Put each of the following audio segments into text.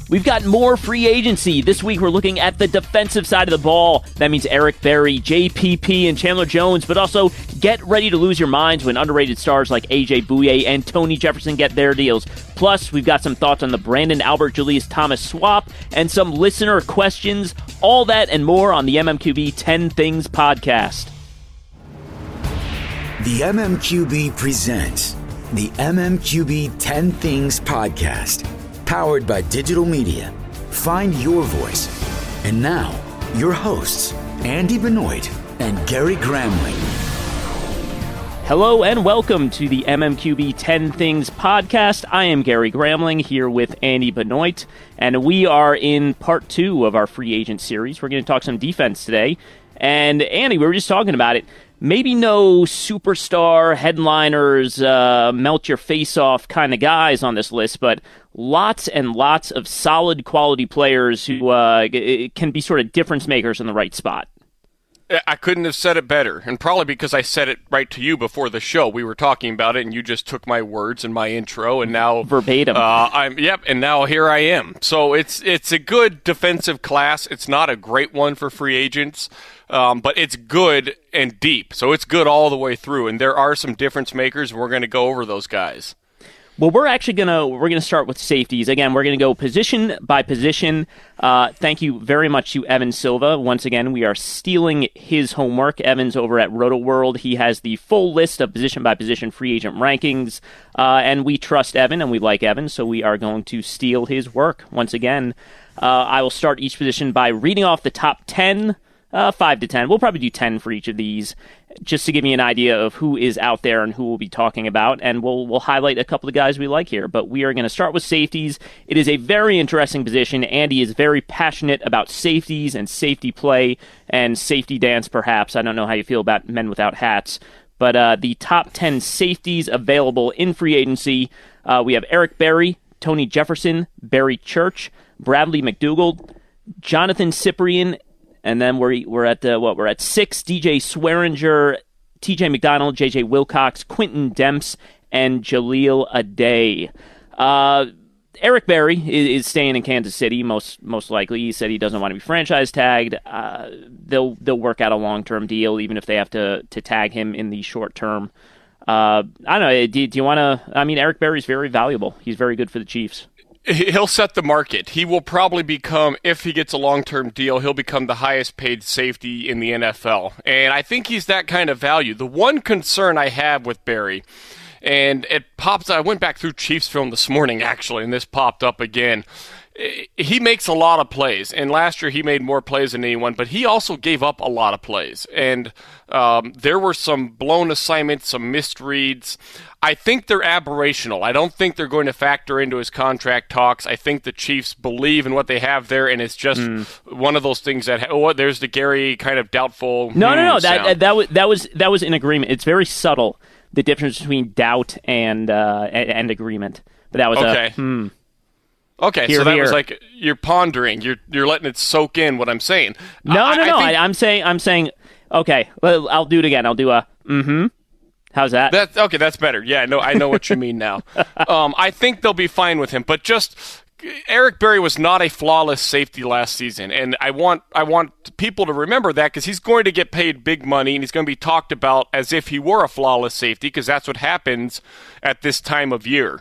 We've got more free agency. This week we're looking at the defensive side of the ball. That means Eric Berry, JPP, and Chandler Jones, but also get ready to lose your minds when underrated stars like AJ Bouye and Tony Jefferson get their deals. Plus, we've got some thoughts on the Brandon Albert Julius Thomas swap and some listener questions. All that and more on the MMQB 10 Things podcast. The MMQB presents the MMQB 10 Things podcast, powered by digital media. Find your voice. And now, your hosts, Andy Benoit and Gary Gramling. Hello and welcome to the MMQB 10 Things podcast. I am Gary Gramling here with Andy Benoit, and we are in part 2 of our free agent series. We're going to talk some defense today. And Andy, we were just talking about it. Maybe no superstar headliners, melt your face off kind of guys on this list, but lots and lots of solid quality players who can be sort of difference makers in the right spot. I couldn't have said it better, and probably because I said it right to you before the show. We were talking about it, and you just took my words and my intro, and now verbatim. And now here I am. So it's a good defensive class. It's not a great one for free agents, but it's good and deep. So it's good all the way through, and there are some difference makers, and we're going to go over those guys. Well, we're gonna start with safeties. Again, we're gonna go position by position. Thank you very much to Evan Silva. Once again, we are stealing his homework. Evan's over at Roto World. He has the full list of position by position free agent rankings, and we trust Evan and we like Evan, so we are going to steal his work once again. I will start each position by reading off the top 10. 5 to 10. We'll probably do 10 for each of these, just to give me an idea of who is out there and who we'll be talking about, and we'll highlight a couple of guys we like here. But we are going to start with safeties. It is a very interesting position. Andy is very passionate about safeties and safety play and safety dance, perhaps. I don't know how you feel about men without hats. But the top 10 safeties available in free agency, we have Eric Berry, Tony Jefferson, Barry Church, Bradley McDougald, Jonathan Cyprien, and then we're at 6, DJ Swearinger, TJ McDonald, JJ Wilcox, Quentin Demps, and Jaleel Addae. Eric Berry is staying in Kansas City, most likely. He said he doesn't want to be franchise tagged. They'll work out a long-term deal, even if they have to tag him in the short term. I don't know. Do you want to? I mean, Eric Berry's very valuable. He's very good for the Chiefs. He'll set the market. He will probably become, if he gets a long-term deal, he'll become the highest-paid safety in the NFL. And I think he's that kind of value. The one concern I have with Berry, and I went back through Chiefs film this morning, actually, and this popped up again. He makes a lot of plays, and last year he made more plays than anyone, but he also gave up a lot of plays. And there were some blown assignments, some missed reads. I think they're aberrational. I don't think they're going to factor into his contract talks. I think the Chiefs believe in what they have there, and it's just one of those things that there's the Gary kind of doubtful. No. That was in agreement. It's very subtle, the difference between doubt and agreement. But that was okay. Okay, here, so that here. was like you're pondering, you're letting it soak in what I'm saying. No. I'm saying. Okay, I'll do it again. I'll do a mm-hmm. How's that? That's better. Yeah, I know what you mean now. I think they'll be fine with him, but just Eric Berry was not a flawless safety last season, and I want people to remember that because he's going to get paid big money, and he's going to be talked about as if he were a flawless safety because that's what happens at this time of year.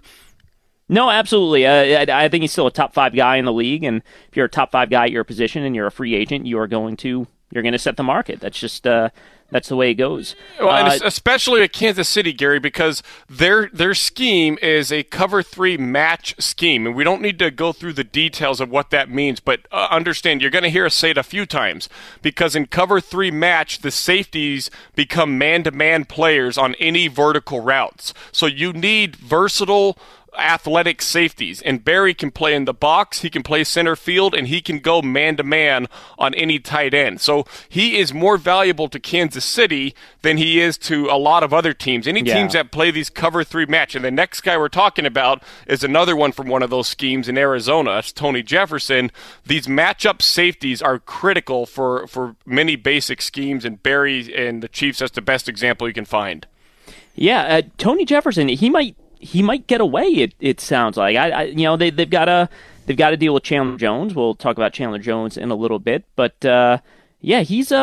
No, absolutely. I think he's still a top 5 guy in the league, and if you're a top 5 guy at your position and you're a free agent, you're going to set the market. That's just that's the way it goes. Well, and especially at Kansas City, Gary, because their scheme is a cover 3 match scheme, and we don't need to go through the details of what that means, but understand, you're going to hear us say it a few times, because in cover 3 match, the safeties become man-to-man players on any vertical routes. So you need versatile athletic safeties, and Berry can play in the box, he can play center field, and he can go man-to-man on any tight end. So he is more valuable to Kansas City than he is to a lot of other teams. Teams that play these cover 3 match. And the next guy we're talking about is another one from one of those schemes in Arizona. It's Tony Jefferson. These matchup safeties are critical for many basic schemes, and Berry and the Chiefs, that's the best example you can find. Yeah, Tony Jefferson, he might get away. It sounds like they've got they've got to deal with Chandler Jones. We'll talk about Chandler Jones in a little bit. But, yeah,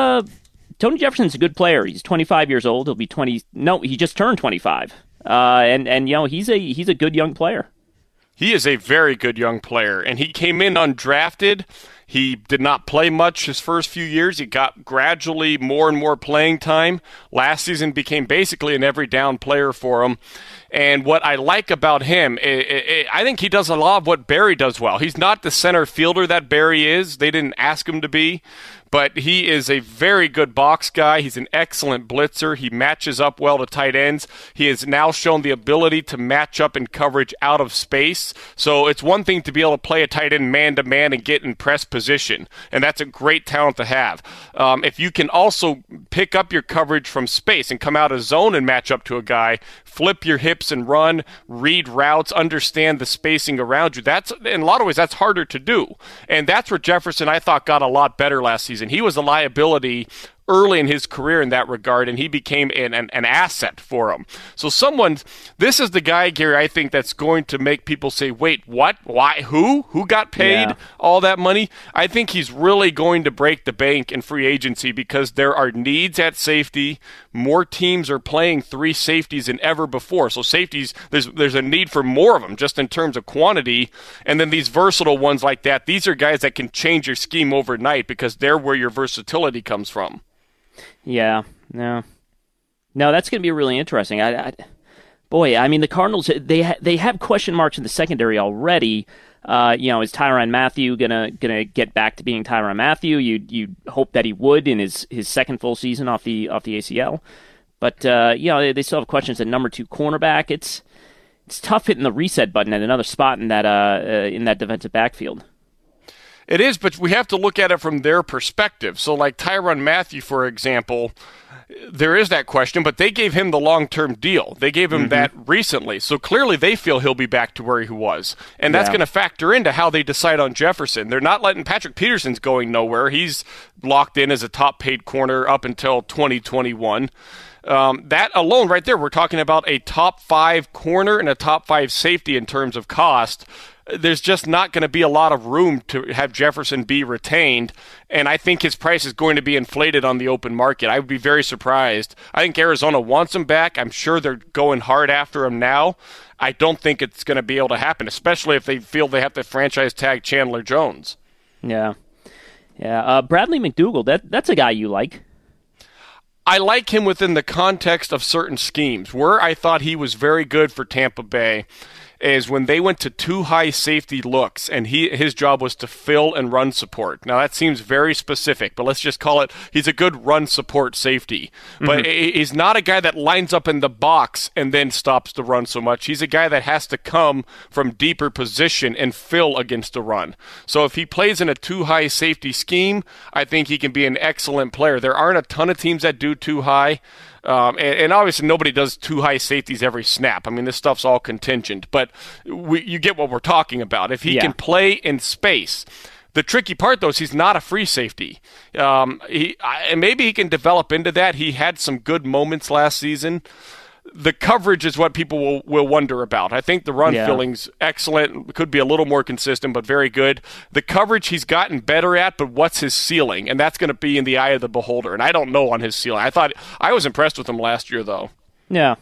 Tony Jefferson's a good player. He's 25 years old. He'll be 20. No, he just turned 25. And he's a good young player. He is a very good young player, and he came in undrafted. He did not play much his first few years. He got gradually more and more playing time. Last season became basically an every down player for him. And what I like about him, I think he does a lot of what Barry does well. He's not the center fielder that Barry is. They didn't ask him to be. But he is a very good box guy. He's an excellent blitzer. He matches up well to tight ends. He has now shown the ability to match up in coverage out of space. So it's one thing to be able to play a tight end man-to-man and get in press position, and that's a great talent to have. If you can also pick up your coverage from space and come out of zone and match up to a guy, flip your hips and run, read routes, understand the spacing around you, that's, in a lot of ways, that's harder to do. And that's where Jefferson, I thought, got a lot better last season. He was a liability early in his career in that regard, and he became an asset for him. So this is the guy, Gary, I think that's going to make people say, wait, what? Why? Who got paid all that money? I think he's really going to break the bank in free agency because there are needs at safety. More teams are playing 3 safeties than ever before. So safeties, there's a need for more of them just in terms of quantity. And then these versatile ones like that, these are guys that can change your scheme overnight because they're where your versatility comes from. Yeah, no, that's going to be really interesting. Boy, I mean, the Cardinals, they have question marks in the secondary already. Is Tyrann Mathieu gonna get back to being Tyrann Mathieu? You hope that he would in his second full season off the ACL, but they still have questions at number 2 cornerback. It's tough hitting the reset button at another spot in that defensive backfield. It is, but we have to look at it from their perspective. So like Tyrann Mathieu, for example, there is that question, but they gave him the long-term deal. They gave him that recently. So clearly they feel he'll be back to where he was. And that's going to factor into how they decide on Jefferson. They're not letting Patrick Peterson's going nowhere. He's locked in as a top-paid corner up until 2021. That alone right there, we're talking about a top 5 corner and a top 5 safety in terms of cost. There's just not going to be a lot of room to have Jefferson be retained, and I think his price is going to be inflated on the open market. I would be very surprised. I think Arizona wants him back. I'm sure they're going hard after him now. I don't think it's going to be able to happen, especially if they feel they have to franchise tag Chandler Jones. Yeah. Bradley McDougald, that's a guy you like. I like him within the context of certain schemes. Where I thought he was very good for Tampa Bay is when they went to 2 high safety looks, and his job was to fill and run support. Now, that seems very specific, but let's just call it he's a good run support safety. But he's not a guy that lines up in the box and then stops the run so much. He's a guy that has to come from deeper position and fill against the run. So if he plays in a 2 high safety scheme, I think he can be an excellent player. There aren't a ton of teams that do 2 high. And obviously nobody does 2 high safeties every snap. I mean, this stuff's all contingent. But you get what we're talking about. If he can play in space. The tricky part, though, is he's not a free safety. And maybe he can develop into that. He had some good moments last season. The coverage is what people will wonder about. I think the run filling's excellent. Could be a little more consistent, but very good. The coverage he's gotten better at, but what's his ceiling? And that's going to be in the eye of the beholder. And I don't know on his ceiling. I was impressed with him last year, though. Yeah.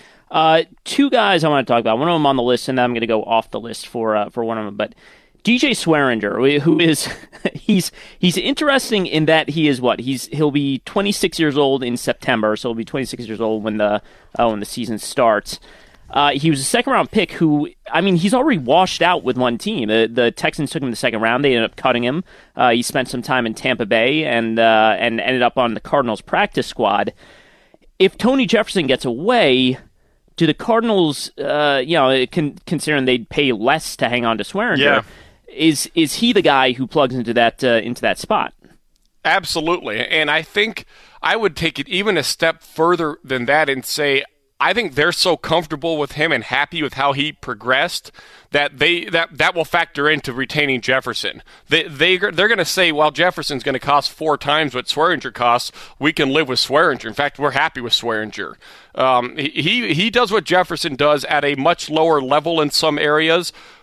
2 guys I want to talk about. One of them on the list, and then I'm going to go off the list for one of them. But DJ Swearinger, who is he's interesting in that he is he'll be 26 years old in September, so he'll be 26 years old when the season starts. He was a second-round pick who, I mean, he's already washed out with one team. The Texans took him in the second round. They ended up cutting him. He spent some time in Tampa Bay and ended up on the Cardinals practice squad. If Tony Jefferson gets away, do the Cardinals, considering they'd pay less to hang on to Swearinger, is he the guy who plugs into that spot? Absolutely. And I think I would take it even a step further than that and say I think they're so comfortable with him and happy with how he progressed that that will factor into retaining Jefferson. They're going to say, well, Jefferson's going to cost 4 times what Swearinger costs. We can live with Swearinger. In fact, we're happy with Swearinger. He does what Jefferson does at a much lower level in some areas.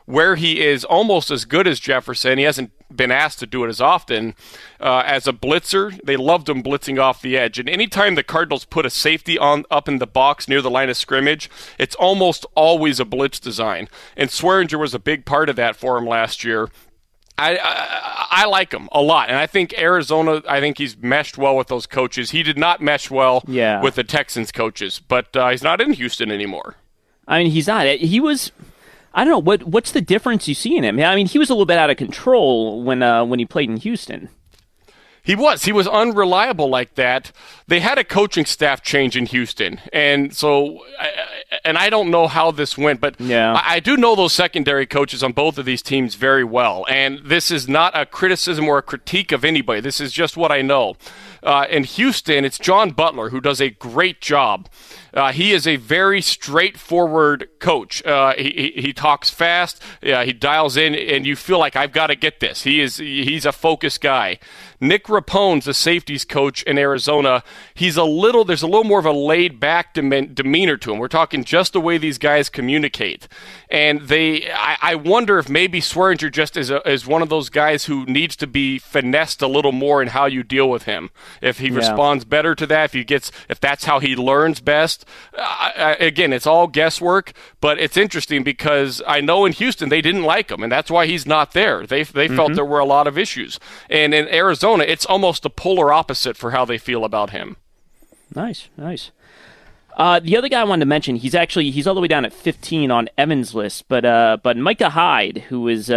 where he is almost as good as Jefferson. He hasn't been asked to do it as often as a blitzer. They loved him blitzing off the edge. And anytime the Cardinals put a safety up in the box near the line of scrimmage, it's almost always a blitz design. And Swearinger was a big part of that for him last year. I like him a lot, and I think Arizona, he's meshed well with those coaches. He did not mesh well with the Texans coaches, but he's not in Houston anymore. I mean, he's not. He was, I don't know, what's the difference you see in him? I mean, he was a little bit out of control when he played in Houston. He was unreliable like that. They had a coaching staff change in Houston, and so, and I don't know how this went, but I do know those secondary coaches on both of these teams very well, and this is not a criticism or a critique of anybody. This is just what I know. In Houston, it's John Butler, who does a great job. He is a very straightforward coach. He talks fast. He dials in, and you feel like, I've got to get this. He's a focused guy. Nick Rapone's the safeties coach in Arizona. There's a little more of a laid-back demeanor to him. We're talking just the way these guys communicate. And I wonder if maybe Swearinger just is one of those guys who needs to be finessed a little more in how you deal with him. If he responds better to that, if that's how he learns best. Again, it's all guesswork, but it's interesting because I know in Houston they didn't like him, and that's why he's not there. They felt there were a lot of issues. And in Arizona, it's almost the polar opposite for how they feel about him. Nice. The other guy I wanted to mention, he's all the way down at 15 on Evan's list, but Micah Hyde, who is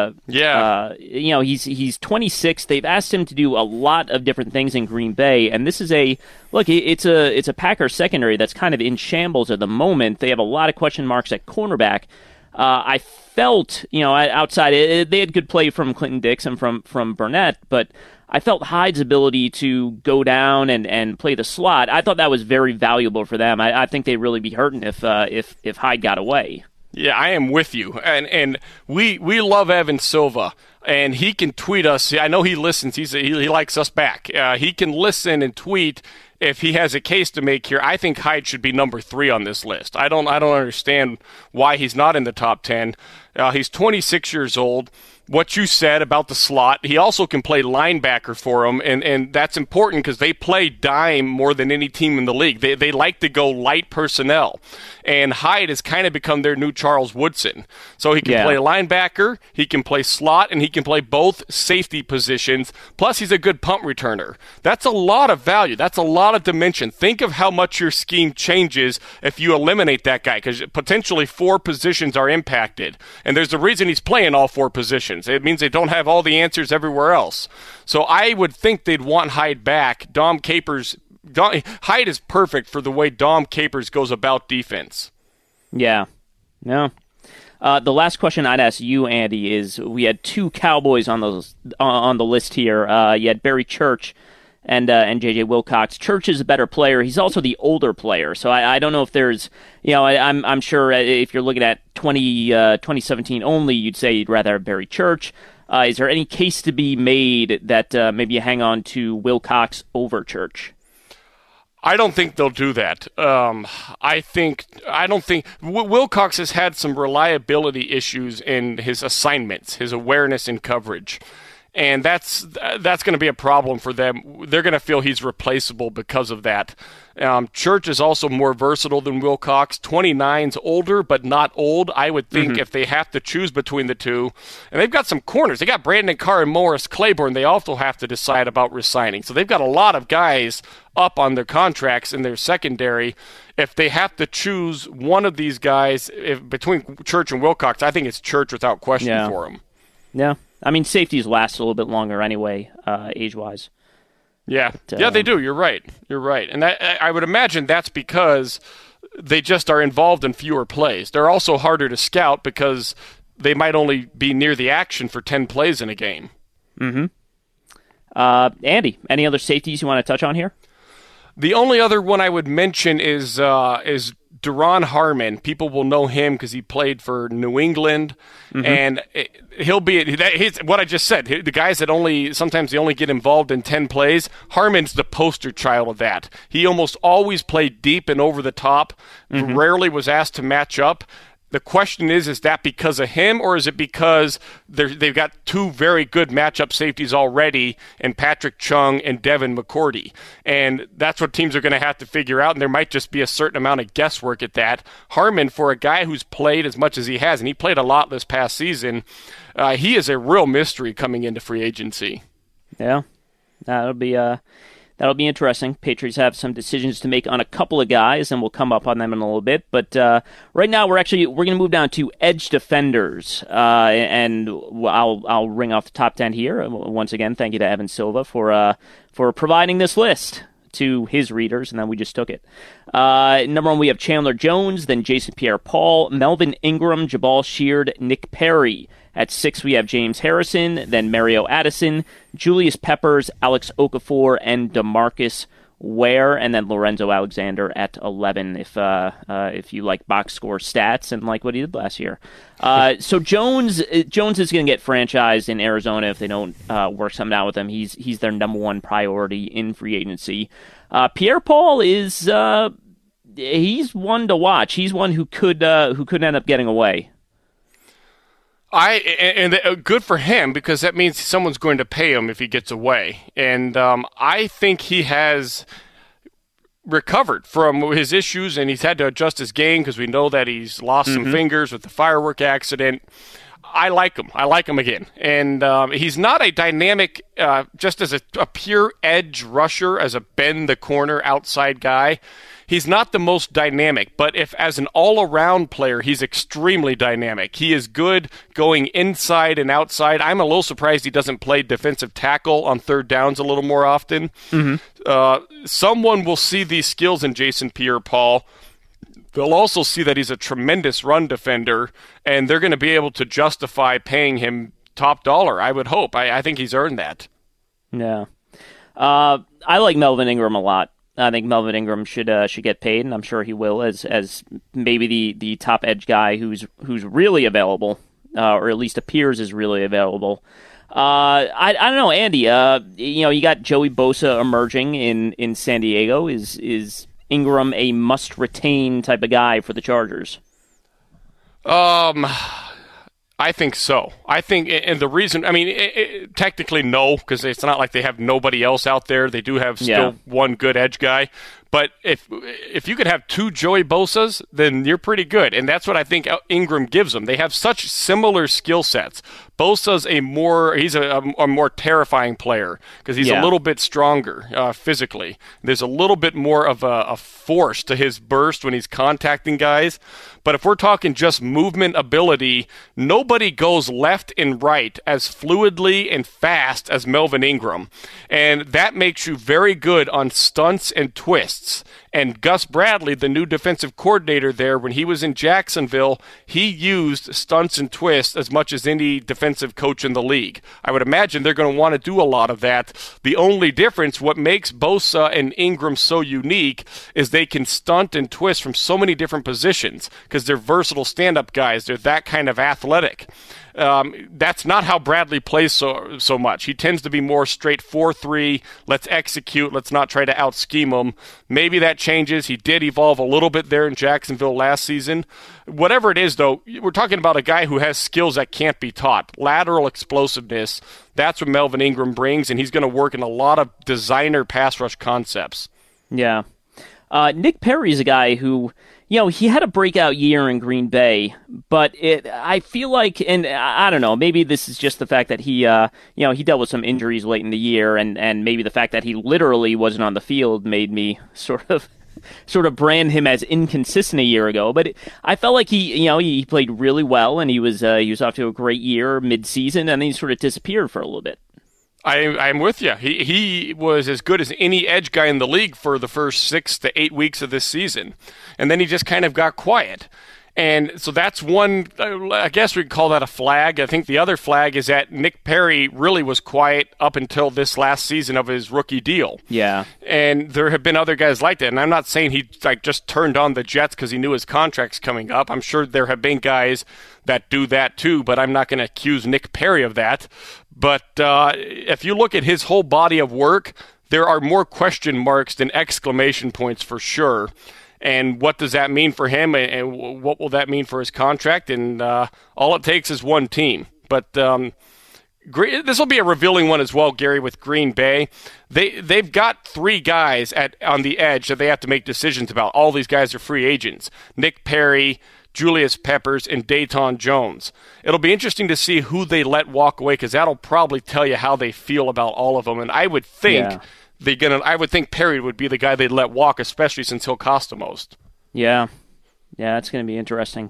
he's 26. They've asked him to do a lot of different things in Green Bay, and this is it's a Packers secondary that's kind of in shambles at the moment. They have a lot of question marks at cornerback. I felt, outside, they had good play from Clinton Dix and from Burnett, but I felt Hyde's ability to go down and play the slot. I thought that was very valuable for them. I think they'd really be hurting if Hyde got away. Yeah, I am with you. And we love Evan Silva, and he can tweet us. I know he listens. He likes us back. He can listen and tweet if he has a case to make here. I think Hyde should be number 3 on this list. I don't understand why he's not in the top 10. He's 26 years old. What you said about the slot, he also can play linebacker for them, and that's important because they play dime more than any team in the league. They like to go light personnel, and Hyde has kind of become their new Charles Woodson. So he can play linebacker, he can play slot, and he can play both safety positions, plus he's a good punt returner. That's a lot of value. That's a lot of dimension. Think of how much your scheme changes if you eliminate that guy, because potentially 4 positions are impacted, and there's a reason he's playing all 4 positions. It means they don't have all the answers everywhere else. So I would think they'd want Hyde back. Hyde is perfect for the way Dom Capers goes about defense. Yeah. No. The last question I'd ask you, Andy, is we had 2 Cowboys on the list here. You had Barry Church and J.J. Wilcox. Church is a better player. He's also the older player. So I don't know if there's, I'm sure if you're looking at 2017 only, you'd say you'd rather have Barry Church. Is there any case to be made that maybe you hang on to Wilcox over Church? I don't think they'll do that. I don't think Wilcox has had some reliability issues in his assignments, his awareness in coverage. And that's going to be a problem for them. They're going to feel he's replaceable because of that. Church is also more versatile than Wilcox. 29's older, but not old. I would think if they have to choose between the two. And they've got some corners. They got Brandon Carr and Morris Claiborne. They also have to decide about resigning. So they've got a lot of guys up on their contracts in their secondary. If they have to choose one of these guys between Church and Wilcox, I think it's Church without question for them. Yeah. I mean, safeties last a little bit longer anyway, age-wise. Yeah, they do. You're right. And I would imagine that's because they just are involved in fewer plays. They're also harder to scout because they might only be near the action for 10 plays in a game. Andy, any other safeties you want to touch on here? The only other one I would mention is Duron Harmon. People will know him because he played for New England, and he'll be what I just said. The guys that sometimes they only get involved in 10 plays. Harmon's the poster child of that. He almost always played deep and over the top. Rarely was asked to match up. The question is that because of him, or is it because they've got two very good matchup safeties already in Patrick Chung and Devin McCourty? And that's what teams are going to have to figure out, and there might just be a certain amount of guesswork at that. Harmon, for a guy who's played as much as he has, and he played a lot this past season, he is a real mystery coming into free agency. Yeah, that'll be interesting. Patriots have some decisions to make on a couple of guys, and we'll come up on them in a little bit. But right now, we're going to move down to edge defenders, and I'll ring off the top 10 here. Once again, thank you to Evan Silva for providing this list to his readers, and then we just took it. Number 1, we have Chandler Jones, then Jason Pierre-Paul, Melvin Ingram, Jabal Sheard, Nick Perry. At 6, we have James Harrison, then Mario Addison, Julius Peppers, Alex Okafor, and DeMarcus Ware, and then Lorenzo Alexander at 11, if you like box score stats and like what he did last year. So Jones is going to get franchised in Arizona if they don't work something out with him. He's their number one priority in free agency. Pierre-Paul is he's one to watch. He's one who could end up getting away. Good for him, because that means someone's going to pay him if he gets away. And I think he has recovered from his issues, and he's had to adjust his game because we know that he's lost some fingers with the firework accident. I like him. I like him again. And he's not a dynamic, just as a pure edge rusher, as a bend-the-corner outside guy. He's not the most dynamic, but if as an all-around player, he's extremely dynamic. He is good going inside and outside. I'm a little surprised he doesn't play defensive tackle on third downs a little more often. Someone will see these skills in Jason Pierre-Paul. They'll also see that he's a tremendous run defender, and they're going to be able to justify paying him top dollar, I would hope. I think he's earned that. Yeah. I like Melvin Ingram a lot. I think Melvin Ingram should get paid, and I'm sure he will, as maybe the top edge guy who's really available, or at least appears as really available. I don't know, Andy. You got Joey Bosa emerging in San Diego. Is Ingram a must retain type of guy for the Chargers? I think so. I think, and the reason, technically no, because it's not like they have nobody else out there. They do have still one good edge guy. But if you could have two Joey Bosas, then you're pretty good. And that's what I think Ingram gives them. They have such similar skill sets. Bosa's a more terrifying player because he's a little bit stronger physically. There's a little bit more of a force to his burst when he's contacting guys. But if we're talking just movement ability, nobody goes left and right as fluidly and fast as Melvin Ingram. And that makes you very good on stunts and twists. And Gus Bradley, the new defensive coordinator there, when he was in Jacksonville, he used stunts and twists as much as any defensive coach in the league. I would imagine they're going to want to do a lot of that. The only difference, what makes Bosa and Ingram so unique, is they can stunt and twist from so many different positions because they're versatile stand-up guys. They're that kind of athletic. That's not how Bradley plays so much. He tends to be more straight 4-3, let's execute, let's not try to out-scheme him. Maybe that changes. He did evolve a little bit there in Jacksonville last season. Whatever it is, though, we're talking about a guy who has skills that can't be taught. Lateral explosiveness, that's what Melvin Ingram brings, and he's going to work in a lot of designer pass rush concepts. Yeah. Nick Perry is a guy who, he had a breakout year in Green Bay, but I feel like, and I don't know, maybe this is just the fact that he dealt with some injuries late in the year, and maybe the fact that he literally wasn't on the field made me sort of brand him as inconsistent a year ago. But I felt like he played really well, and he was off to a great year mid-season, and then he sort of disappeared for a little bit. I'm with you. He was as good as any edge guy in the league for the first 6 to 8 weeks of this season. And then he just kind of got quiet. And so that's one, I guess we could call that a flag. I think the other flag is that Nick Perry really was quiet up until this last season of his rookie deal. Yeah. And there have been other guys like that. And I'm not saying he just turned on the Jets because he knew his contract's coming up. I'm sure there have been guys that do that too, but I'm not going to accuse Nick Perry of that. But if you look at his whole body of work, there are more question marks than exclamation points for sure. And what does that mean for him, and what will that mean for his contract? And all it takes is one team. But this will be a revealing one as well, Gary, with Green Bay. They've got 3 guys on the edge that they have to make decisions about. All these guys are free agents. Nick Perry, Julius Peppers, and Dayton Jones. It'll be interesting to see who they let walk away, because that'll probably tell you how they feel about all of them. And I would think Perry would be the guy they'd let walk, especially since he'll cost the most. Yeah, it's going to be interesting.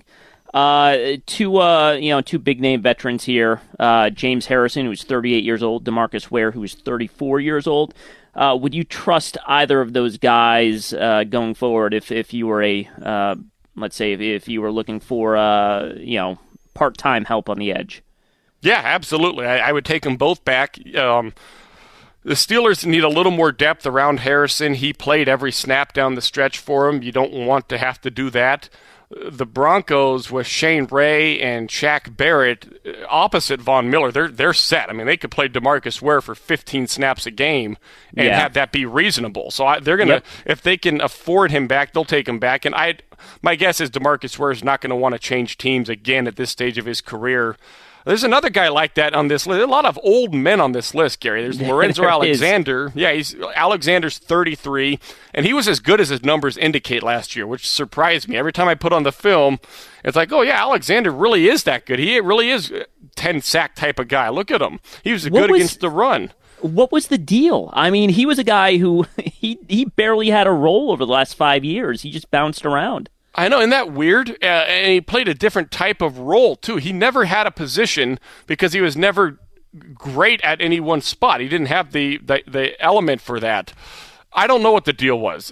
Two big name veterans here. James Harrison, who's 38 years old. DeMarcus Ware, who is 34 years old. Would you trust either of those guys going forward if you were let's say if you were looking for part-time help on the edge? Yeah, absolutely. I would take them both back. The Steelers need a little more depth around Harrison. He played every snap down the stretch for him. You don't want to have to do that. The Broncos with Shane Ray and Shaq Barrett opposite Von Miller, they're set. I mean, they could play DeMarcus Ware for 15 snaps a game and have that be reasonable. So they're going to, if they can afford him back, they'll take him back. And my guess is DeMarcus Ware is not going to want to change teams again at this stage of his career. There's another guy like that on this list. There's a lot of old men on this list, Gary. There's Lorenzo Alexander. Yeah, Alexander's 33, and he was as good as his numbers indicate last year, which surprised me. Every time I put on the film, it's like, oh, yeah, Alexander really is that good. He really is a 10-sack type of guy. Look at him. He was good against the run. What was the deal? I mean, he was a guy who he barely had a role over the last 5 years. He just bounced around. I know, isn't that weird? And he played a different type of role, too. He never had a position because he was never great at any one spot. He didn't have the element for that. I don't know what the deal was.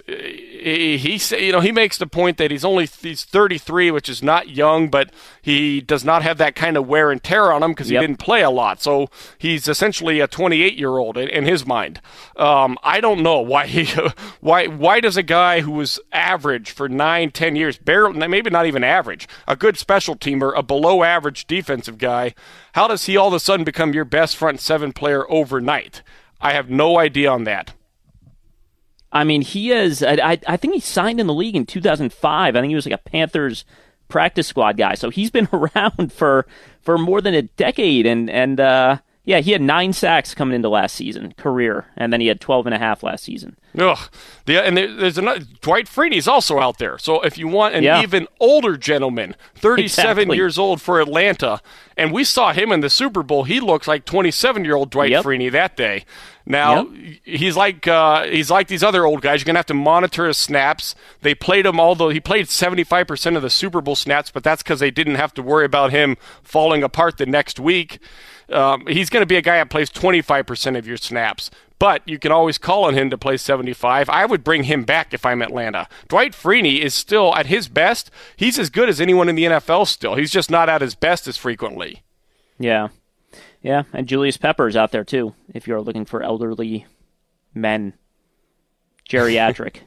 He makes the point that he's 33, which is not young, but he does not have that kind of wear and tear on him because he didn't play a lot. So he's essentially a 28-year-old in his mind. I don't know why does a guy who was average for 9-10 years, barely, maybe not even average, a good special teamer, a below-average defensive guy, how does he all of a sudden become your best front 7 player overnight? I have no idea on that. I mean, he is. I think he signed in the league in 2005. I think he was like a Panthers practice squad guy. So he's been around for more than a decade. And he had 9 sacks coming into last season, career, and then he had 12.5 last season. Ugh. And there's another. Dwight Freeney's also out there. So if you want an even older gentleman, 37 years old for Atlanta, and we saw him in the Super Bowl, he looks like 27-year-old Dwight Freeney that day. Now, he's like these other old guys. You're going to have to monitor his snaps. They played him, although he played 75% of the Super Bowl snaps, but that's because they didn't have to worry about him falling apart the next week. He's going to be a guy that plays 25% of your snaps, but you can always call on him to play 75. I would bring him back if I'm Atlanta. Dwight Freeney is still at his best. He's as good as anyone in the NFL still. He's just not at his best as frequently. Yeah. Yeah, and Julius Peppers out there, too, if you're looking for elderly men. Geriatric.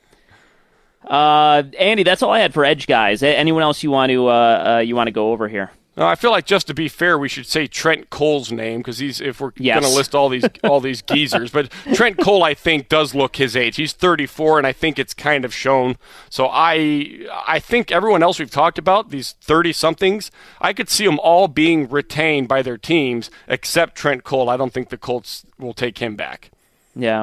Andy, that's all I had for edge guys. Anyone else you want to go over here? I feel like, just to be fair, we should say Trent Cole's name, because if we're going to list all these geezers. But Trent Cole, I think, does look his age. He's 34, and I think it's kind of shown. So I think everyone else we've talked about, these 30-somethings, I could see them all being retained by their teams, except Trent Cole. I don't think the Colts will take him back. Yeah.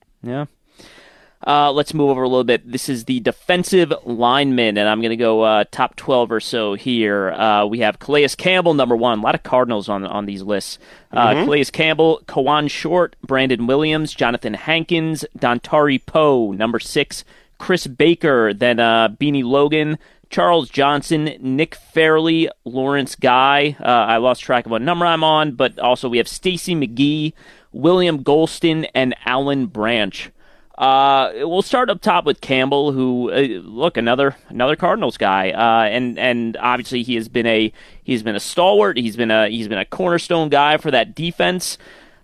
Let's move over a little bit. This is the defensive lineman, and I'm going to go top 12 or so here. We have Calais Campbell, number 1. A lot of Cardinals on these lists. Calais Campbell, Kawan Short, Brandon Williams, Jonathan Hankins, Dontari Poe, number 6. Chris Baker, then Beanie Logan, Charles Johnson, Nick Fairley, Lawrence Guy. I lost track of what number I'm on, but also we have Stacy McGee, William Golston, and Alan Branch. We'll start up top with Campbell, who look, another Cardinals guy, and obviously he's been a stalwart. He's been a cornerstone guy for that defense.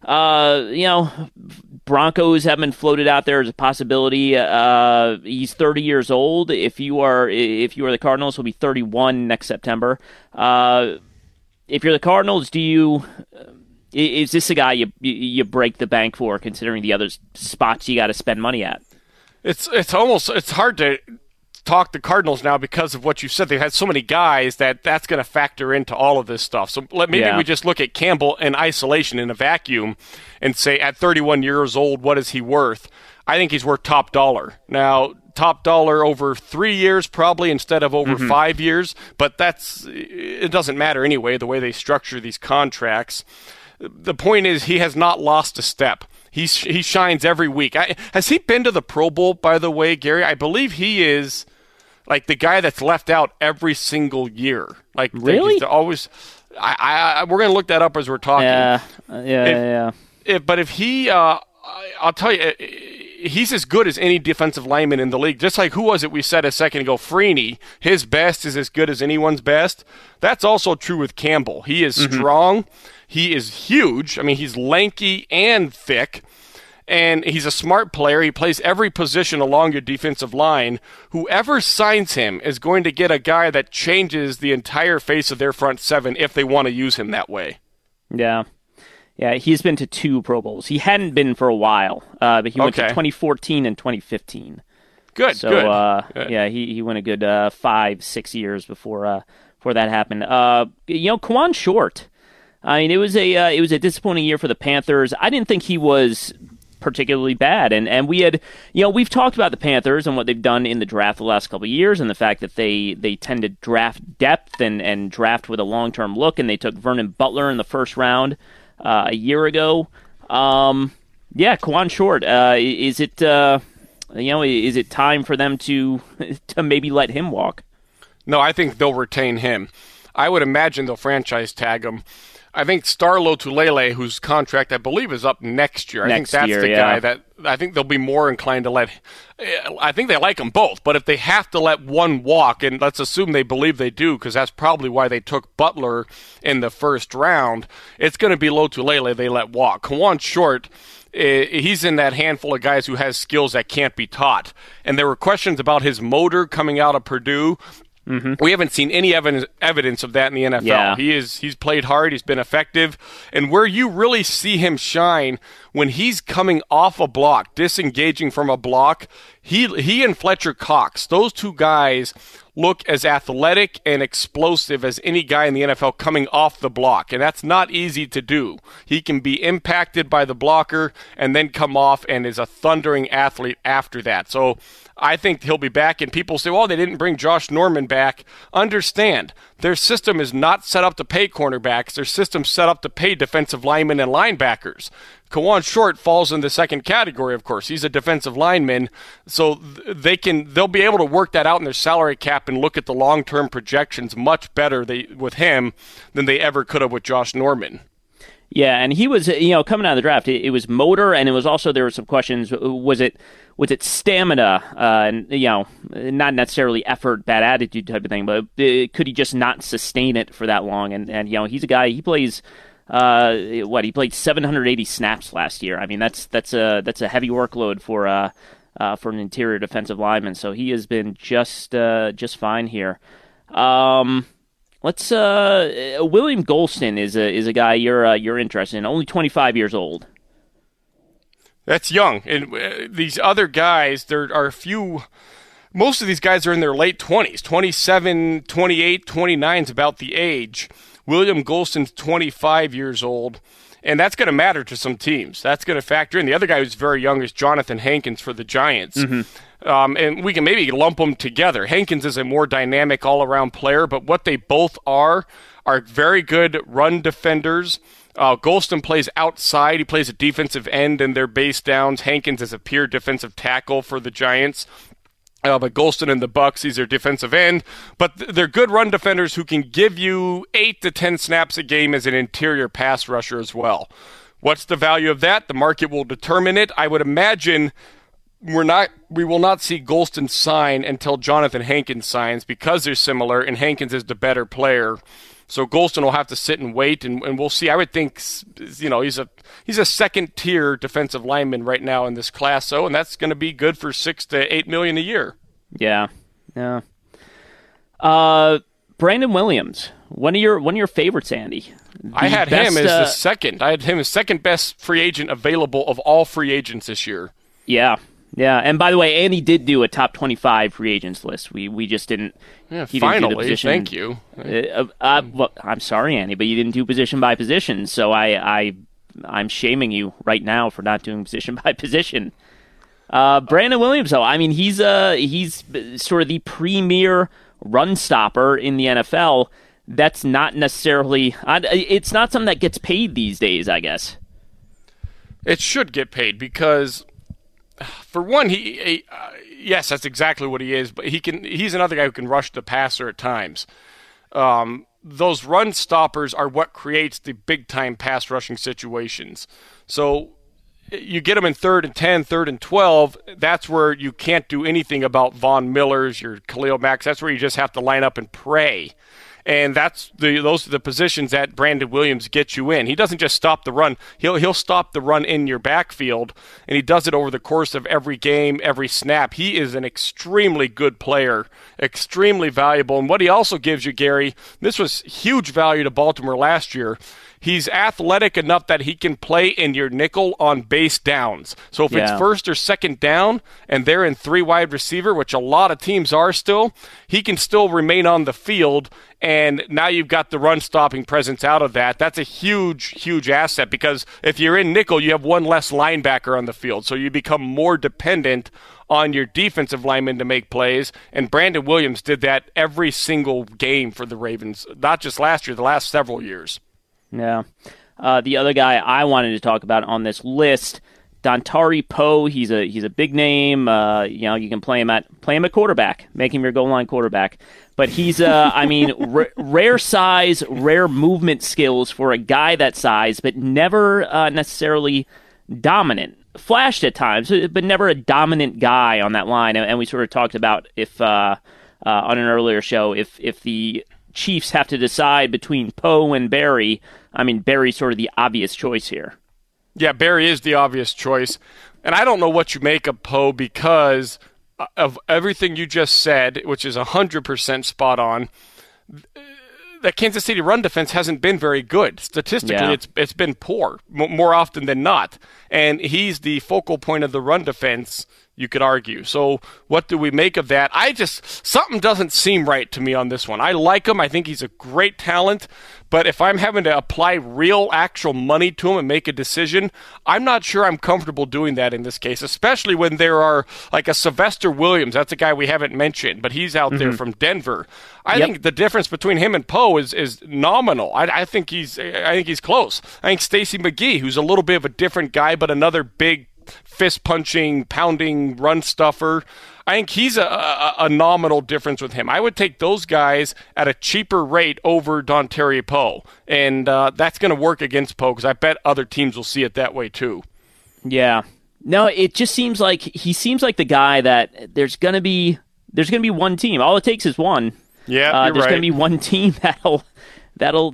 Broncos have been floated out there as a possibility. He's 30 years old. If you are the Cardinals, he'll be 31 next September. If you're the Cardinals, is this a guy you break the bank for, considering the other spots you got to spend money at? It's hard to talk the Cardinals now because of what you said. They've had so many guys that's going to factor into all of this stuff. So maybe we just look at Campbell in isolation, in a vacuum, and say at 31 years old, what is he worth? I think he's worth top dollar. Now, top dollar over 3 years probably instead of over 5 years, but it doesn't matter anyway, the way they structure these contracts. The point is he has not lost a step. He shines every week. Has he been to the Pro Bowl, by the way, Gary? I believe he is like the guy that's left out every single year. Like really? Always. We're going to look that up as we're talking. Yeah. But if he, I'll tell you, he's as good as any defensive lineman in the league. Just like, who was it we said a second ago? Freeney, his best is as good as anyone's best. That's also true with Campbell. He is strong. He is huge. I mean, he's lanky and thick, and he's a smart player. He plays every position along your defensive line. Whoever signs him is going to get a guy that changes the entire face of their front seven if they want to use him that way. Yeah. Yeah, he's been to 2 Pro Bowls. He hadn't been for a while, but he went to 2014 and 2015. Good, so, good. Yeah, he went a good 5-6 years before that happened. Kawann Short. I mean, it was a disappointing year for the Panthers. I didn't think he was particularly bad, and we had, we've talked about the Panthers and what they've done in the draft the last couple of years, and the fact that they tend to draft depth and draft with a long-term look, and they took Vernon Butler in the first round a year ago. Kawann Short. Is it time for them to maybe let him walk? No, I think they'll retain him. I would imagine they'll franchise tag him. I think Star Lotulelei, whose contract I believe is up next year. I think that's the guy that I think they'll be more inclined to let. I think they like them both, but if they have to let one walk, and let's assume they believe they do, because that's probably why they took Butler in the first round, it's going to be Lotulelei they let walk. Kawann Short, he's in that handful of guys who has skills that can't be taught. And there were questions about his motor coming out of Purdue. We haven't seen any evidence of that in the NFL. Yeah. He's played hard. He's been effective. And where you really see him shine, when he's coming off a block, disengaging from a block, he and Fletcher Cox, those two guys look as athletic and explosive as any guy in the NFL coming off the block. And that's not easy to do. He can be impacted by the blocker and then come off and is a thundering athlete after that. So I think he'll be back, and people say, well, they didn't bring Josh Norman back. Understand, their system is not set up to pay cornerbacks. Their system's set up to pay defensive linemen and linebackers. Kawann Short falls in the second category, of course. He's a defensive lineman, so they'll be able to work that out in their salary cap and look at the long-term projections much better with him than they ever could have with Josh Norman. Yeah, and he was, coming out of the draft, it was motor, and it was also, there were some questions, was it stamina, and, not necessarily effort, bad attitude type of thing, but could he just not sustain it for that long? And he's a guy, he plays, he played 780 snaps last year. I mean, that's a heavy workload for an interior defensive lineman, so he has been just fine here. William Golston is a guy you're interested in. Only 25 years old. That's young. And these other guys, there are a few. Most of these guys are in their late 20s, 27, 28, 29 is about the age. William Golston's 25 years old, and that's going to matter to some teams. That's going to factor in. The other guy who's very young is Jonathan Hankins for the Giants. And we can maybe lump them together. Hankins is a more dynamic all-around player, but what they both are very good run defenders. Golston plays outside. He plays a defensive end in their base downs. Hankins is a pure defensive tackle for the Giants. But Golston and the Bucs, he's their defensive end. But they're good run defenders who can give you 8 to 10 snaps a game as an interior pass rusher as well. What's the value of that? The market will determine it. I would imagine we will not see Golston sign until Jonathan Hankins signs because they're similar, and Hankins is the better player. So Golston will have to sit and wait, and we'll see. I would think, he's a second-tier defensive lineman right now in this class, and that's going to be good for $6 to $8 million a year. Yeah. Brandon Williams, one of your favorites, Andy. I had him as the second. I had him as second best free agent available of all free agents this year. Yeah. Yeah, and by the way, Andy did do a top 25 free agents list. We just didn't. Yeah, he finally, didn't do the position. thank you. Well, I'm sorry, Andy, but you didn't do position by position, so I'm shaming you right now for not doing position by position. Brandon Williams, though, I mean, he's sort of the premier run stopper in the NFL. That's not necessarily. It's not something that gets paid these days, I guess. It should get paid because, for one, yes, that's exactly what he is. But he's another guy who can rush the passer at times. Those run stoppers are what creates the big time pass rushing situations. So you get them in 3rd and 10, 3rd and 12. That's where you can't do anything about Von Millers, your Khalil Macks. That's where you just have to line up and pray. And those are the positions that Brandon Williams gets you in. He doesn't just stop the run. He'll stop the run in your backfield, and he does it over the course of every game, every snap. He is an extremely good player, extremely valuable. And what he also gives you, Gary, this was huge value to Baltimore last year. He's athletic enough that he can play in your nickel on base downs. So if it's 1st or 2nd down and they're in 3 wide receiver, which a lot of teams are still, he can still remain on the field. And now you've got the run-stopping presence out of that. That's a huge, huge asset because if you're in nickel, you have one less linebacker on the field. So you become more dependent on your defensive linemen to make plays. And Brandon Williams did that every single game for the Ravens, not just last year, the last several years. Yeah. The other guy I wanted to talk about on this list, Dontari Poe. He's a big name. You can play him at quarterback, make him your goal line quarterback. But he's rare size, rare movement skills for a guy that size, but never necessarily dominant. Flashed at times, but never a dominant guy on that line. And we sort of talked about if on an earlier show if the Chiefs have to decide between Poe and Barry. I mean, Barry's sort of the obvious choice here. Yeah, Barry is the obvious choice. And I don't know what you make of Poe because of everything you just said, which is 100% spot on. The Kansas City run defense hasn't been very good. Statistically, it's been poor more often than not. And he's the focal point of the run defense, you could argue. So what do we make of that? Something doesn't seem right to me on this one. I like him. I think he's a great talent. But if I'm having to apply real, actual money to him and make a decision, I'm not sure I'm comfortable doing that in this case, especially when there are like a Sylvester Williams. That's a guy we haven't mentioned, but he's out there from Denver. I think the difference between him and Poe is nominal. I think he's close. I think Stacey McGee, who's a little bit of a different guy, but another big fist-punching, pounding run stuffer. I think he's a nominal difference with him. I would take those guys at a cheaper rate over Dontari Poe, and that's going to work against Poe because I bet other teams will see it that way too. Yeah. No, it just seems like he seems like the guy that there's going to be one team. All it takes is one. Yeah, there's going to be one team that'll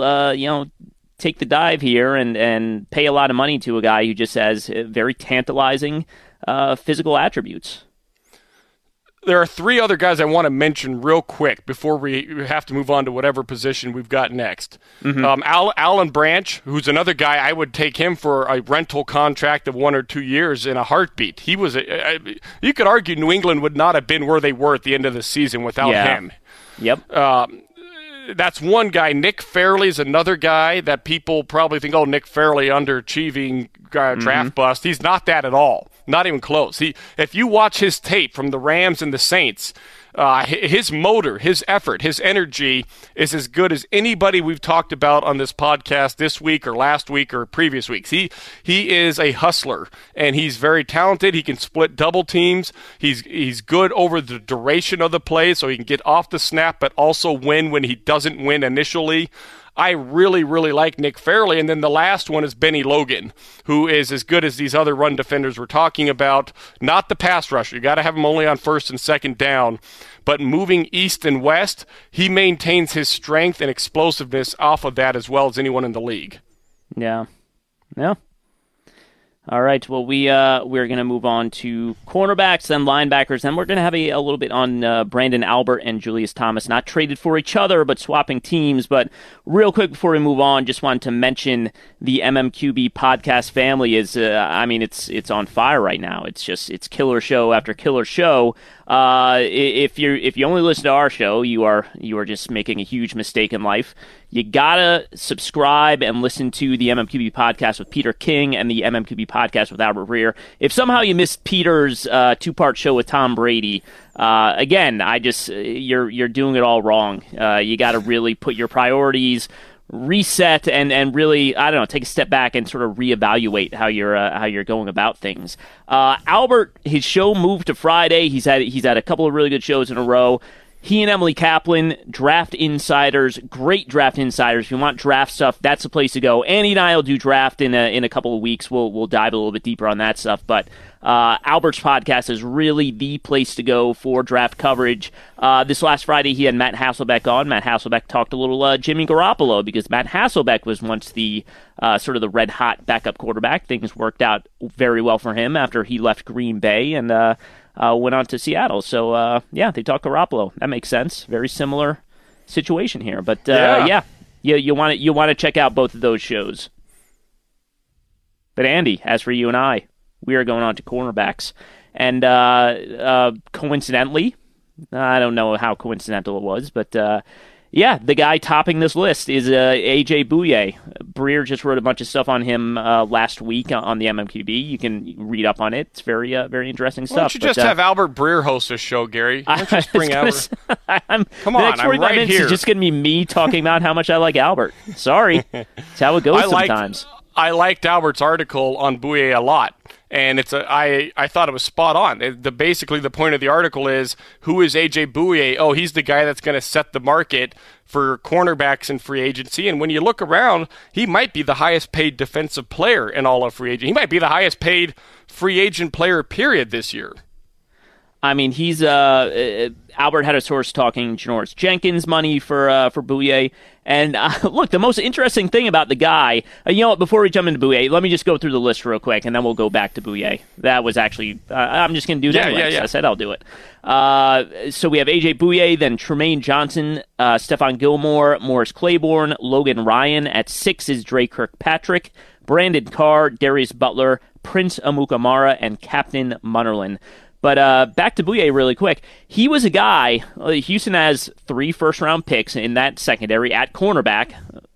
take the dive here and pay a lot of money to a guy who just has very tantalizing physical attributes. There are 3 other guys I want to mention real quick before we have to move on to whatever position we've got next. Alan Branch, who's another guy, I would take him for a rental contract of 1 or 2 years in a heartbeat. He was you could argue New England would not have been where they were at the end of the season without him. Yep. That's one guy. Nick Fairley is another guy that people probably think, Nick Fairley underachieving draft bust. He's not that at all. Not even close. If you watch his tape from the Rams and the Saints, his motor, his effort, his energy is as good as anybody we've talked about on this podcast this week or last week or previous weeks. He is a hustler, and he's very talented. He can split double teams. He's good over the duration of the play, so he can get off the snap but also win when he doesn't win initially. I really, really like Nick Fairley. And then the last one is Benny Logan, who is as good as these other run defenders we're talking about. Not the pass rusher. You got to have him only on 1st and 2nd down. But moving east and west, he maintains his strength and explosiveness off of that as well as anyone in the league. Yeah. Yeah. All right. Well, we're going to move on to cornerbacks, then linebackers, then we're going to have a little bit on Brandon Albert and Julius Thomas, not traded for each other, but swapping teams. But real quick before we move on, just wanted to mention the MMQB podcast family is, it's on fire right now. It's killer show after killer show. If you only listen to our show, you are just making a huge mistake in life. You gotta subscribe and listen to the MMQB podcast with Peter King and the MMQB podcast with Albert Breer. If somehow you missed Peter's two-part show with Tom Brady, again, you're doing it all wrong. You got to really put your priorities, reset, and really, I don't know, take a step back and sort of reevaluate how you're going about things. Albert, his show moved to Friday. He's had a couple of really good shows in a row. He and Emily Kaplan, Draft Insiders, great Draft Insiders. If you want draft stuff, that's the place to go. Andy and I will do draft in a couple of weeks. We'll dive a little bit deeper on that stuff. But Albert's podcast is really the place to go for draft coverage. This last Friday, he had Matt Hasselbeck on. Matt Hasselbeck talked a little Jimmy Garoppolo because Matt Hasselbeck was once the sort of the red-hot backup quarterback. Things worked out very well for him after he left Green Bay and went on to Seattle. So, they talk Garoppolo. That makes sense. Very similar situation here. But, you want to check out both of those shows. But, Andy, as for you and I, we are going on to cornerbacks. And coincidentally, I don't know how coincidental it was, but the guy topping this list is A.J. Bouye. Breer just wrote a bunch of stuff on him last week on the MMQB. You can read up on it. It's very interesting stuff. Why don't you just have Albert Breer host a show, Gary? Why don't you just bring Albert? Come on, the next 45 right minutes here. is just going to be me talking about how much I like Albert. Sorry. It's how it goes sometimes. I liked Albert's article on Bouye a lot, and I thought it was spot on. Basically, the point of the article is, who is A.J. Bouye? Oh, he's the guy that's going to set the market for cornerbacks in free agency. And when you look around, he might be the highest paid defensive player in all of free agency. He might be the highest paid free agent player, period, this year. I mean, he's Albert had a source talking Janoris Jenkins money for Bouye. And look, the most interesting thing about the guy, before we jump into Bouye, let me just go through the list real quick, and then we'll go back to Bouye. That was actually, I'm just going to do that. Yeah. I said I'll do it. So we have A.J. Bouye, then Tremaine Johnson, Stephon Gilmore, Morris Claiborne, Logan Ryan. At 6 is Dre Kirkpatrick, Brandon Carr, Darius Butler, Prince Amukamara, and Captain Munnerlyn. But back to Bouye really quick. He was a guy, Houston has 3 first-round picks in that secondary at cornerback.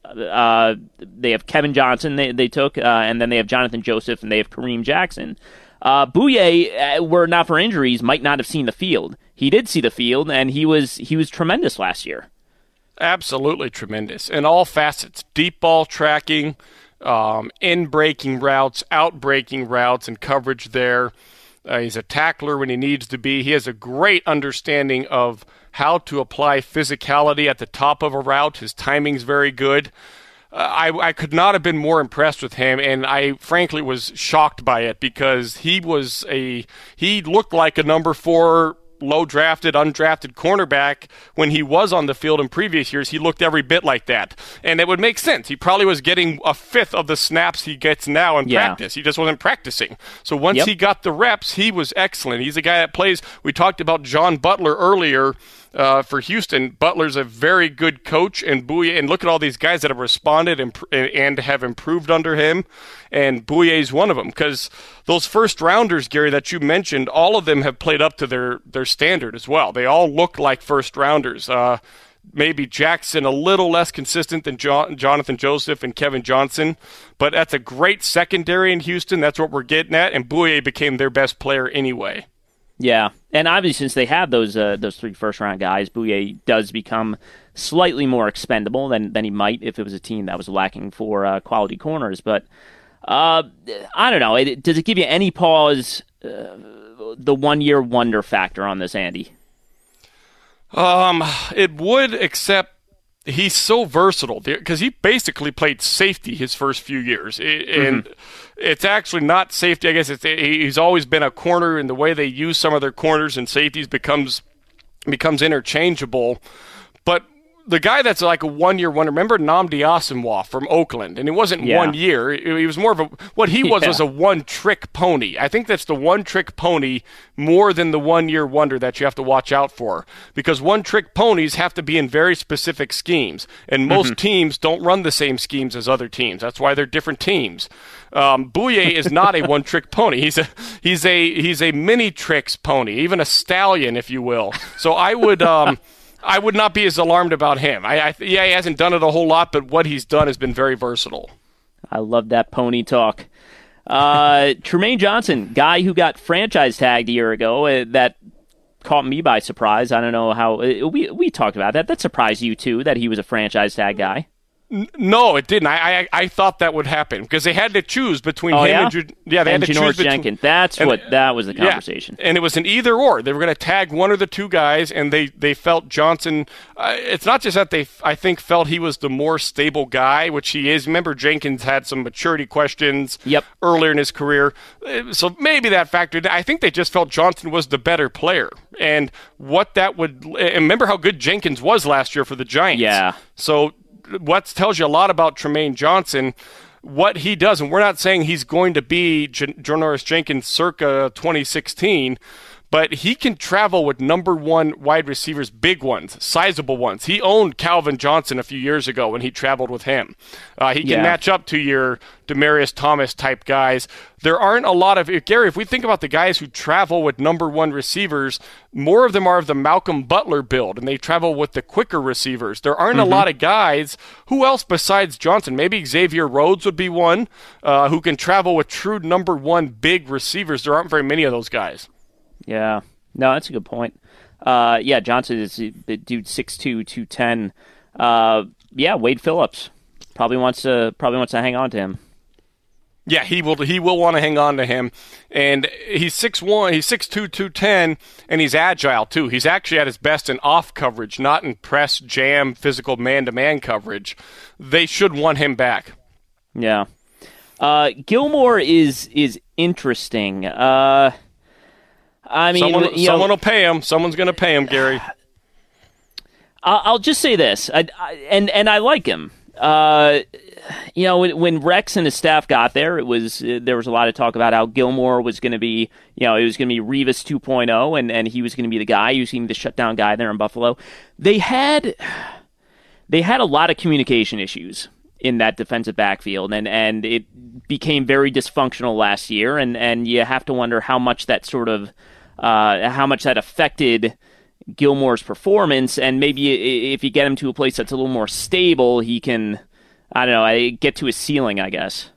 They have Kevin Johnson they took, and then they have Jonathan Joseph, and they have Kareem Jackson. Bouye, were not for injuries, might not have seen the field. He did see the field, and he was tremendous last year. Absolutely tremendous in all facets. Deep ball tracking, in-breaking routes, out-breaking routes, and coverage there. He's a tackler when he needs to be. He has a great understanding of how to apply physicality at the top of a route. His timing's very good. I could not have been more impressed with him, and I frankly was shocked by it because he looked like a number 4 low-drafted, undrafted cornerback. When he was on the field in previous years, he looked every bit like that. And it would make sense. He probably was getting a fifth of the snaps he gets now in practice. He just wasn't practicing. So once he got the reps, he was excellent. He's a guy that plays. We talked about John Butler earlier for Houston. Butler's a very good coach, and Bouye, and look at all these guys that have responded and have improved under him, and Bouye's one of them, because those first rounders, Gary, that you mentioned, all of them have played up to their standard as well. They all look like first rounders. Maybe Jackson a little less consistent than Jonathan Joseph and Kevin Johnson, but that's a great secondary in Houston. That's what we're getting at, and Bouye became their best player anyway. Yeah, and obviously since they have those 3 first-round guys, Bouye does become slightly more expendable than he might if it was a team that was lacking for quality corners. But I don't know. Does it give you any pause, the one-year wonder factor on this, Andy? It would, except he's so versatile because he basically played safety his first few years, and it's actually not safety. I guess he's always been a corner, and the way they use some of their corners and safeties becomes interchangeable. But the guy that's like a one-year wonder, remember Nnamdi Asomugha from Oakland, and it wasn't 1 year. He was more of what he was a one-trick pony. I think that's the one-trick pony more than the one-year wonder that you have to watch out for, because one-trick ponies have to be in very specific schemes, and most teams don't run the same schemes as other teams. That's why they're different teams. Bouye is not a one-trick pony. He's a mini tricks pony, even a stallion, if you will. So I would not be as alarmed about him. He hasn't done it a whole lot, but what he's done has been very versatile. I love that pony talk. Trumaine Johnson, guy who got franchise tagged a year ago, that caught me by surprise. I don't know how we talked about that. That surprised you too, that he was a franchise tag guy. No, it didn't. I thought that would happen because they had to choose between him and they had to choose between Jenkins. That was the conversation. Yeah, and it was an either or. They were going to tag one of the two guys, and they felt Johnson. It's not just that I think felt he was the more stable guy, which he is. Remember, Jenkins had some maturity questions earlier in his career, so maybe that factored. I think they just felt Johnson was the better player, and what that would. And remember how good Jenkins was last year for the Giants. Yeah. So. What tells you a lot about Trumaine Johnson, what he does, and we're not saying he's going to be Janoris Jenkins circa 2016, but he can travel with number one wide receivers, big ones, sizable ones. He owned Calvin Johnson a few years ago when he traveled with him. He can match up to your Demaryius Thomas type guys. There aren't a lot of, Gary, if we think about the guys who travel with number one receivers, more of them are of the Malcolm Butler build, and they travel with the quicker receivers. There aren't a lot of guys. Who else besides Johnson? Maybe Xavier Rhodes would be one who can travel with true number one big receivers. There aren't very many of those guys. Yeah. No, that's a good point. Johnson is the dude 6'2", 210. Wade Phillips probably wants to hang on to him. Yeah, he will want to hang on to him. And he's 6'1", he's 6'2", 210, and he's agile too. He's actually at his best in off coverage, not in press, jam, physical man-to-man coverage. They should want him back. Yeah. Gilmore is interesting. I mean, someone will pay him. Someone's going to pay him, Gary. I'll just say this, and I like him. When Rex and his staff got there, there was a lot of talk about how Gilmore was going to be, it was going to be Revis 2.0, and he was going to be the guy. He was going to be the shutdown guy there in Buffalo. They had a lot of communication issues in that defensive backfield, and it became very dysfunctional last year, and you have to wonder how much that affected Gilmore's performance, and maybe if you get him to a place that's a little more stable, he can, get to his ceiling, I guess.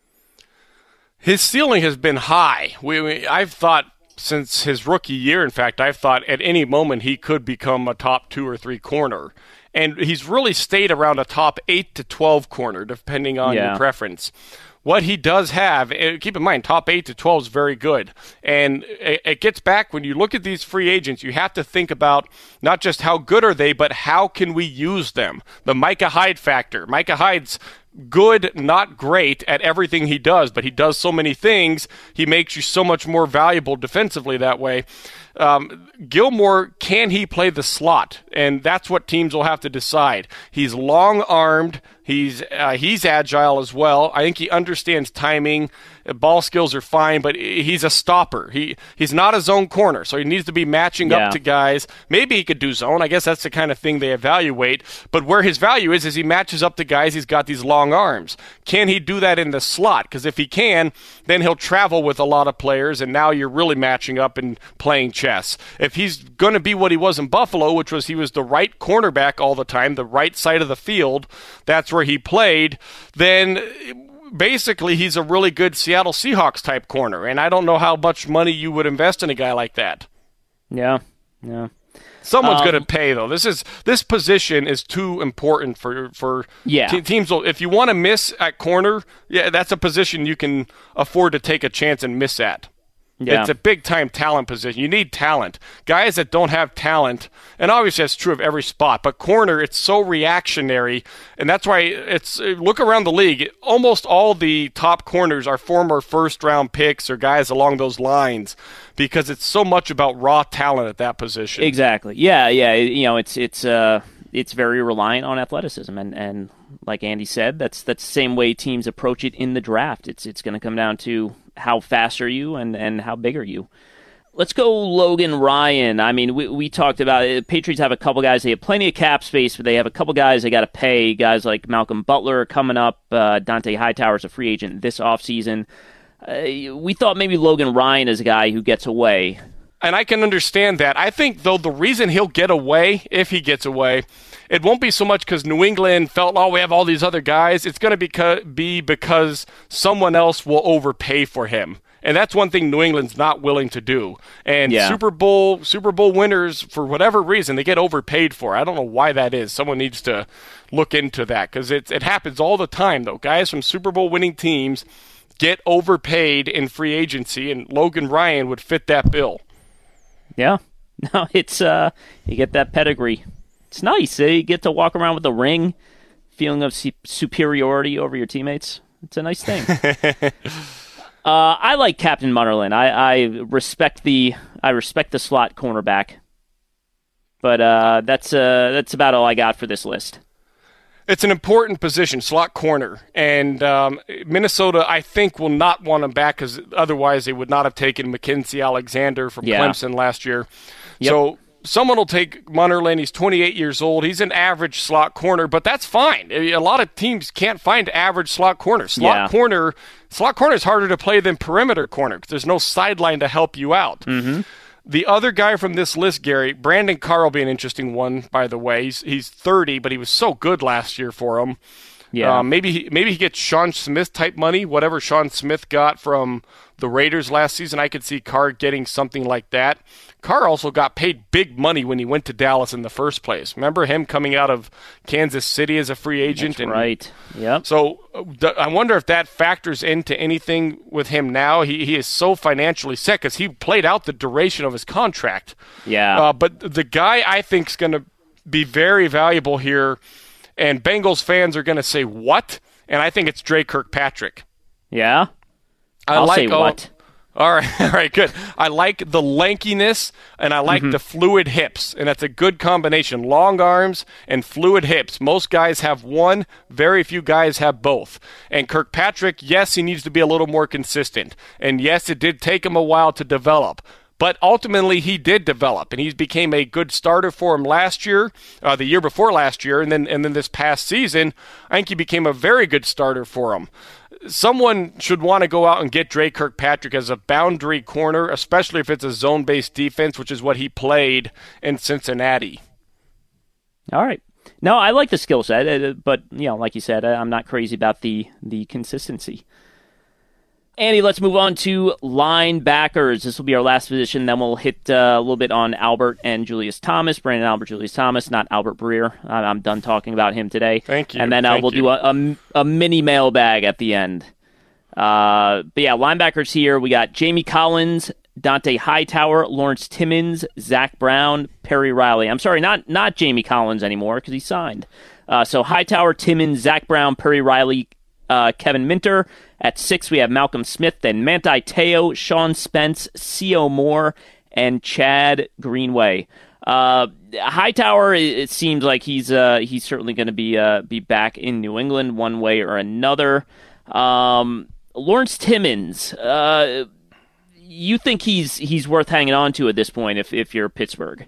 His ceiling has been high. I've thought since his rookie year, in fact, I've thought at any moment he could become a top 2 or 3 corner. And he's really stayed around a top 8 to 12 corner, depending on your preference. What he does have, keep in mind, top 8 to 12 is very good. And it gets back, when you look at these free agents, you have to think about not just how good are they, but how can we use them? The Micah Hyde factor. Micah Hyde's good, not great at everything he does, but he does so many things, he makes you so much more valuable defensively that way. Gilmore, can he play the slot? And that's what teams will have to decide. He's long-armed. He's agile as well. I think he understands timing. Ball skills are fine, but he's a stopper. He's not a zone corner, so he needs to be matching up to guys. Maybe he could do zone. I guess that's the kind of thing they evaluate. But where his value is he matches up to guys. He's got these long arms. Can he do that in the slot? Because if he can, then he'll travel with a lot of players, and now you're really matching up and playing chess. If he's going to be what he was in Buffalo, which was he was the right cornerback all the time, the right side of the field, that's where he played, then basically he's a really good Seattle Seahawks type corner, and I don't know how much money you would invest in a guy like that. Yeah. Someone's going to pay, though. This position is too important for teams. If you want to miss at corner, that's a position you can afford to take a chance and miss at. Yeah. It's a big-time talent position. You need talent. Guys that don't have talent, and obviously that's true of every spot, but corner, it's so reactionary, and that's why look around the league. Almost all the top corners are former first-round picks or guys along those lines because it's so much about raw talent at that position. Exactly. Yeah. it's very reliant on athleticism. And like Andy said, that's the same way teams approach it in the draft. It's going to come down to how fast are you and how big are you. Let's go Logan Ryan. I mean, we talked about it. Patriots have a couple guys. They have plenty of cap space, but they have a couple guys they got to pay. Guys like Malcolm Butler coming up. Dante Hightower is a free agent this offseason. We thought maybe Logan Ryan is a guy who gets away. And I can understand that. I think, though, the reason he'll get away, if he gets away, it won't be so much because New England felt, we have all these other guys. It's going to be because someone else will overpay for him. And that's one thing New England's not willing to do. And Super Bowl winners, for whatever reason, they get overpaid for. I don't know why that is. Someone needs to look into that because it happens all the time, though. Guys from Super Bowl winning teams get overpaid in free agency, and Logan Ryan would fit that bill. Yeah. No, it's you get that pedigree. It's nice. You get to walk around with a ring, feeling of superiority over your teammates. It's a nice thing. I like Captain Munnerlyn. I respect the slot cornerback, but that's about all I got for this list. It's an important position, slot corner, and Minnesota, I think, will not want him back because otherwise they would not have taken Mackenzie Alexander from Clemson last year. Yep. So someone will take Munnerlyn. He's 28 years old. He's an average slot corner, but that's fine. A lot of teams can't find average slot corner. Slot corner is harder to play than perimeter corner because there's no sideline to help you out. Mm-hmm. The other guy from this list, Gary, Brandon Carr will be an interesting one, by the way. He's 30, but he was so good last year for him. Yeah. Maybe he gets Sean Smith type money, whatever Sean Smith got from the Raiders last season. I could see Carr getting something like that. Carr also got paid big money when he went to Dallas in the first place. Remember him coming out of Kansas City as a free agent? That's right. Yep. So I wonder if that factors into anything with him now. He is so financially set because he played out the duration of his contract. Yeah. But the guy I think is going to be very valuable here, and Bengals fans are going to say, what? And I think it's Dre Kirkpatrick. Yeah? I'll say what? All right, good. I like the lankiness, and I like the fluid hips, and that's a good combination. Long arms and fluid hips. Most guys have one. Very few guys have both. And Kirkpatrick, yes, he needs to be a little more consistent. And yes, it did take him a while to develop. But ultimately, he did develop, and he became a good starter for him last year, the year before last year, and then this past season, I think he became a very good starter for him. Someone should want to go out and get Dre Kirkpatrick as a boundary corner, especially if it's a zone-based defense, which is what he played in Cincinnati. All right. No, I like the skill set, but like you said, I'm not crazy about the consistency. Andy, let's move on to linebackers. This will be our last position. Then we'll hit a little bit on Albert and Julius Thomas. Brandon Albert, Julius Thomas, not Albert Breer. I'm done talking about him today. Thank you. And then we'll do a mini mailbag at the end. But yeah, linebackers here. We got Jamie Collins, Dante Hightower, Lawrence Timmons, Zach Brown, Perry Riley. I'm sorry, not Jamie Collins anymore because he signed. So Hightower, Timmons, Zach Brown, Perry Riley, Kevin Minter. At 6, we have Malcolm Smith, then Manti Te'o, Sean Spence, C.O. Moore, and Chad Greenway. Hightower, it seems like he's certainly going to be back in New England one way or another. Lawrence Timmons, you think he's worth hanging on to at this point if you're Pittsburgh?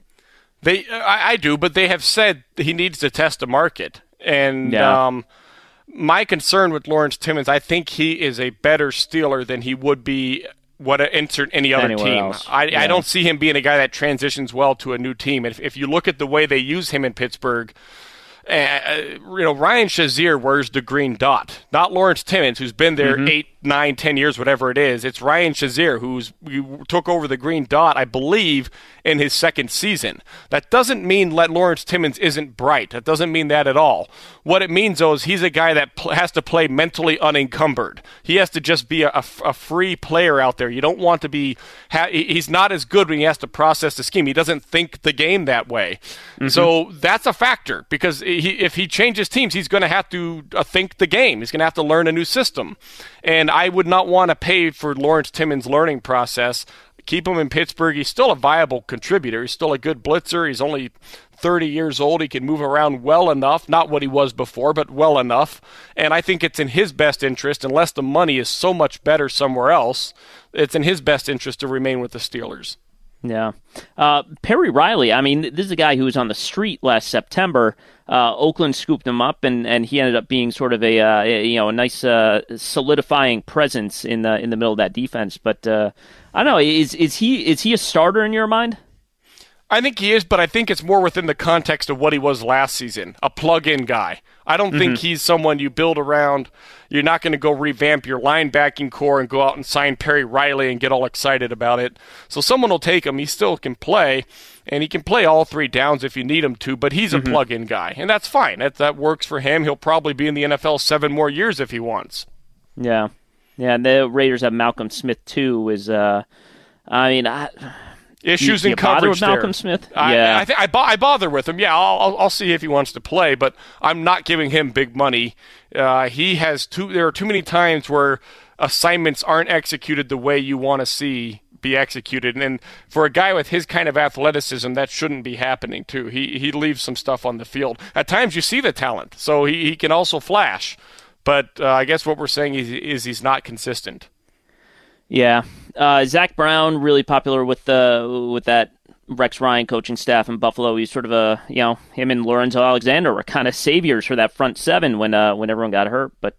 I do, but they have said he needs to test the market, and my concern with Lawrence Timmons, I think he is a better Steeler than he would be insert any other team. I don't see him being a guy that transitions well to a new team. If you look at the way they use him in Pittsburgh, Ryan Shazier wears the green dot, not Lawrence Timmons, who's been there 8, 9, 10 years, whatever it is. It's Ryan Shazier who took over the green dot, I believe, in his second season. That doesn't mean that Lawrence Timmons isn't bright. That doesn't mean that at all. What it means, though, is he's a guy that has to play mentally unencumbered. He has to just be a free player out there. You don't want to be he's not as good when he has to process the scheme. He doesn't think the game that way. So that's a factor because if he changes teams, he's going to have to think the game. He's going to have to learn a new system. And I would not want to pay for Lawrence Timmons' learning process. Keep him in Pittsburgh. He's still a viable contributor. He's still a good blitzer. He's only 30 years old. He can move around well enough, not what he was before, but well enough. And I think it's in his best interest, unless the money is so much better somewhere else, it's in his best interest to remain with the Steelers. Yeah. Perry Riley, I mean, this is a guy who was on the street last September. Oakland scooped him up, and he ended up being sort of a nice solidifying presence in the middle of that defense. But I don't know, is he a starter in your mind? I think he is, but I think it's more within the context of what he was last season, a plug-in guy. I don't think he's someone you build around. You're not going to go revamp your linebacking core and go out and sign Perry Riley and get all excited about it. So someone will take him. He still can play, and he can play all three downs if you need him to, but he's a plug-in guy, and that's fine. That works for him. He'll probably be in the NFL 7 more years if he wants. Yeah. Yeah, and the Raiders have Malcolm Smith, too, Issues you in bother coverage with Malcolm there. Smith? Yeah, I bother with him. Yeah, I'll see if he wants to play, but I'm not giving him big money. There are too many times where assignments aren't executed the way you want to see be executed, and for a guy with his kind of athleticism, that shouldn't be happening too. He leaves some stuff on the field. At times, you see the talent, so he can also flash. But I guess what we're saying is he's not consistent. Yeah. Zach Brown, really popular with that Rex Ryan coaching staff in Buffalo. He's sort of him and Lorenzo Alexander were kind of saviors for that front seven when everyone got hurt. But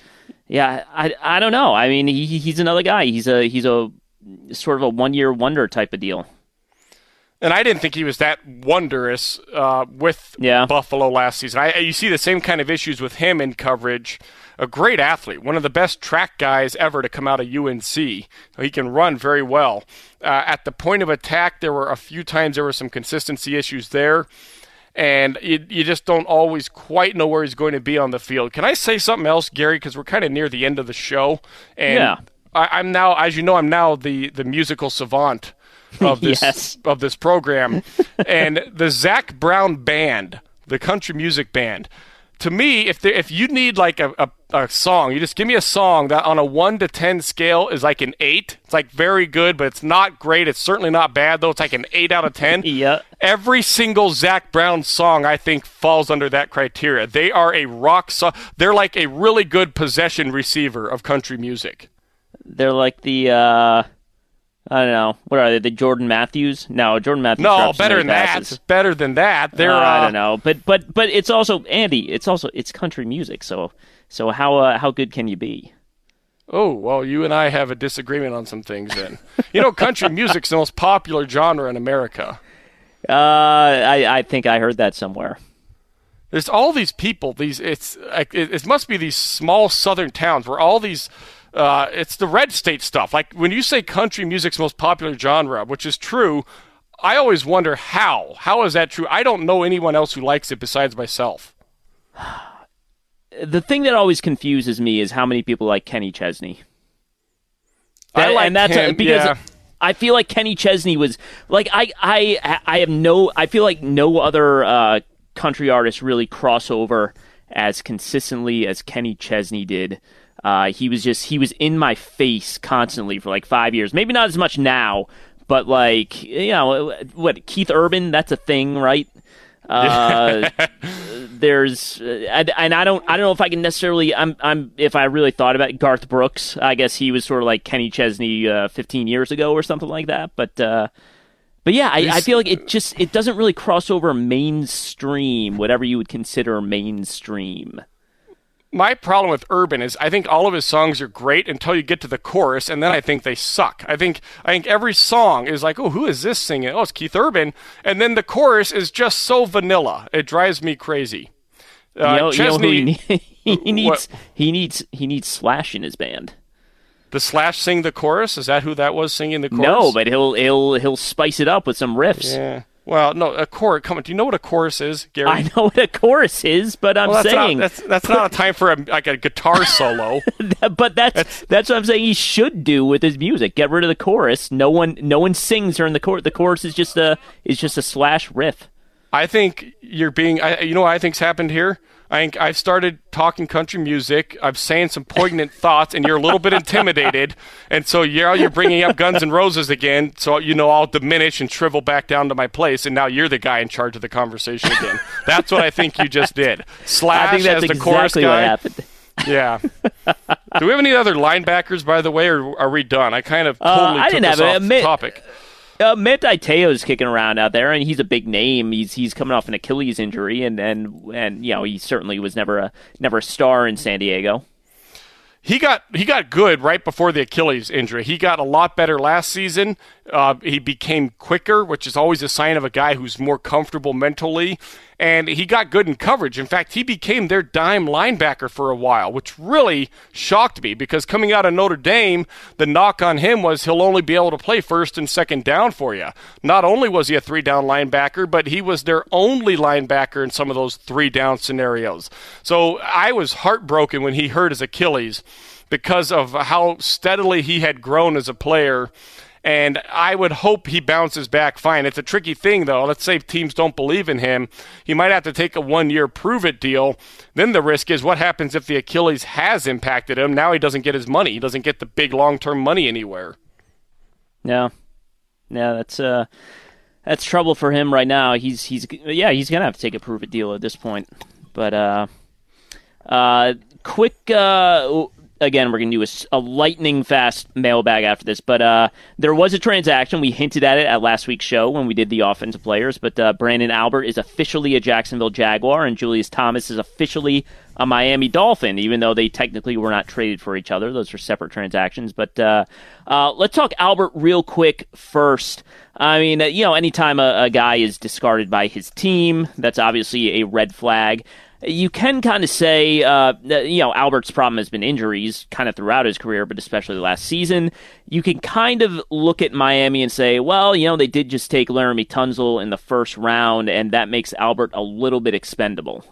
I don't know. I mean, he's another guy. He's a sort of a 1-year wonder type of deal. And I didn't think he was that wondrous with Buffalo last season. You see the same kind of issues with him in coverage. A great athlete, one of the best track guys ever to come out of UNC. He can run very well. At the point of attack, there were a few times there were some consistency issues there, and you just don't always quite know where he's going to be on the field. Can I say something else, Gary? Because we're kind of near the end of the show. And I'm now, as you know, the musical savant of this program. And the Zach Brown Band, the country music band, to me, if you need like a song, you just give me a song that on a 1 to 10 scale is like an 8. It's like very good, but it's not great. It's certainly not bad, though. It's like an 8 out of 10. Yeah. Every single Zach Brown song, I think, falls under that criteria. They are a rock song. They're like a really good possession receiver of country music. They're like the I don't know. What are they? The Jordan Matthews? No, Jordan Matthews. No, better than that. Better than that. They're I don't know. But it's also Andy. It's country music. So how good can you be? Oh, well, you and I have a disagreement on some things then. Country music's the most popular genre in America. I think I heard that somewhere. There's all these people. It must be these small southern towns where all these. It's the red state stuff. Like when you say country music's most popular genre, which is true, I always wonder how. How is that true? I don't know anyone else who likes it besides myself. The thing that always confuses me is how many people like Kenny Chesney. I like him, because I feel like Kenny Chesney was like I feel like no other country artist really cross over as consistently as Kenny Chesney did. He was in my face constantly for like 5 years. Maybe not as much now, but like, Keith Urban, that's a thing, right? There's, and I don't know if I can necessarily, if I really thought about it, Garth Brooks, I guess he was sort of like Kenny Chesney 15 years ago or something like that. But yeah, I feel like it doesn't really cross over mainstream, whatever you would consider mainstream. My problem with Urban is I think all of his songs are great until you get to the chorus, and then I think they suck. I think every song is like, oh, who is this singing? Oh, it's Keith Urban. And then the chorus is just so vanilla. It drives me crazy. Chesney, he needs Slash in his band. The Slash sing the chorus? Is that who that was singing the chorus? No, but he'll spice it up with some riffs. Yeah. Well, no, a chorus. Come on, do you know what a chorus is, Gary? I know what a chorus is, but I'm saying that's not a time for a guitar solo. But that's what I'm saying. He should do with his music. Get rid of the chorus. No one sings during the chorus. The chorus is just a Slash riff. I think you're being. What I think's happened here. I've started talking country music. I'm saying some poignant thoughts, and you're a little bit intimidated. And so you're bringing up Guns N' Roses again. So, I'll diminish and shrivel back down to my place. And now you're the guy in charge of the conversation again. That's what I think you just did. Slash I think that's as the exactly chorus guy. what happened. Yeah. Do we have any other linebackers, by the way, or are we done? I kind of totally took us off the topic. Manti Te'o's kicking around out there, and he's a big name. He's coming off an Achilles injury, and he certainly was never a star in San Diego. He got good right before the Achilles injury. He got a lot better last season. He became quicker, which is always a sign of a guy who's more comfortable mentally. And he got good in coverage. In fact, he became their dime linebacker for a while, which really shocked me because coming out of Notre Dame, the knock on him was he'll only be able to play first and second down for you. Not only was he a 3-down linebacker, but he was their only linebacker in some of those 3-down scenarios. So I was heartbroken when he hurt his Achilles because of how steadily he had grown as a player. And I would hope he bounces back fine. It's a tricky thing, though. Let's say teams don't believe in him. He might have to take a 1-year prove-it deal. Then the risk is what happens if the Achilles has impacted him. Now he doesn't get his money. He doesn't get the big long-term money anywhere. Yeah, that's trouble for him right now. He's gonna have to take a prove-it deal at this point. But quick. Again, we're going to do a lightning-fast mailbag after this, but there was a transaction. We hinted at it at last week's show when we did the offensive players, but Brandon Albert is officially a Jacksonville Jaguar, and Julius Thomas is officially a Miami Dolphin, even though they technically were not traded for each other. Those are separate transactions. But let's talk Albert real quick first. I mean, anytime a guy is discarded by his team, that's obviously a red flag. You can kind of say, Albert's problem has been injuries kind of throughout his career, but especially last season. You can kind of look at Miami and say, well, they did just take Laramie Tunsil in the first round, and that makes Albert a little bit expendable.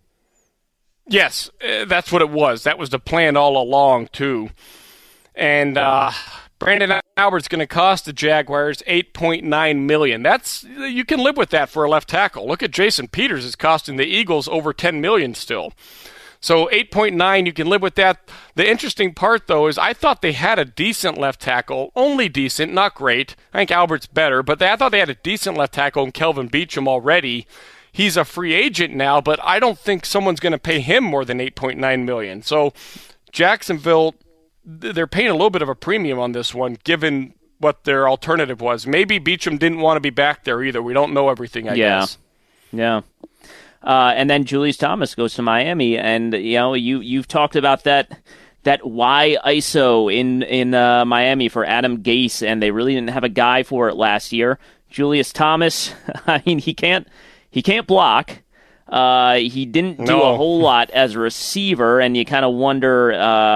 Yes, that's what it was. That was the plan all along, too. And Brandon Albert's going to cost the Jaguars $8.9 million. You can live with that for a left tackle. Look at Jason Peters is costing the Eagles over $10 million still. So 8.9, you can live with that. The interesting part, though, is I thought they had a decent left tackle. Only decent, not great. I think Albert's better, but I thought they had a decent left tackle in Kelvin Beachum already. He's a free agent now, but I don't think someone's going to pay him more than $8.9 million. So Jacksonville, they're paying a little bit of a premium on this one, given what their alternative was. Maybe Beachum didn't want to be back there either. We don't know everything, I guess. Yeah. And then Julius Thomas goes to Miami, and you've talked about that Y ISO in Miami for Adam Gase, and they really didn't have a guy for it last year. Julius Thomas, I mean, he can't block. He didn't do a whole lot as a receiver, and you kind of wonder,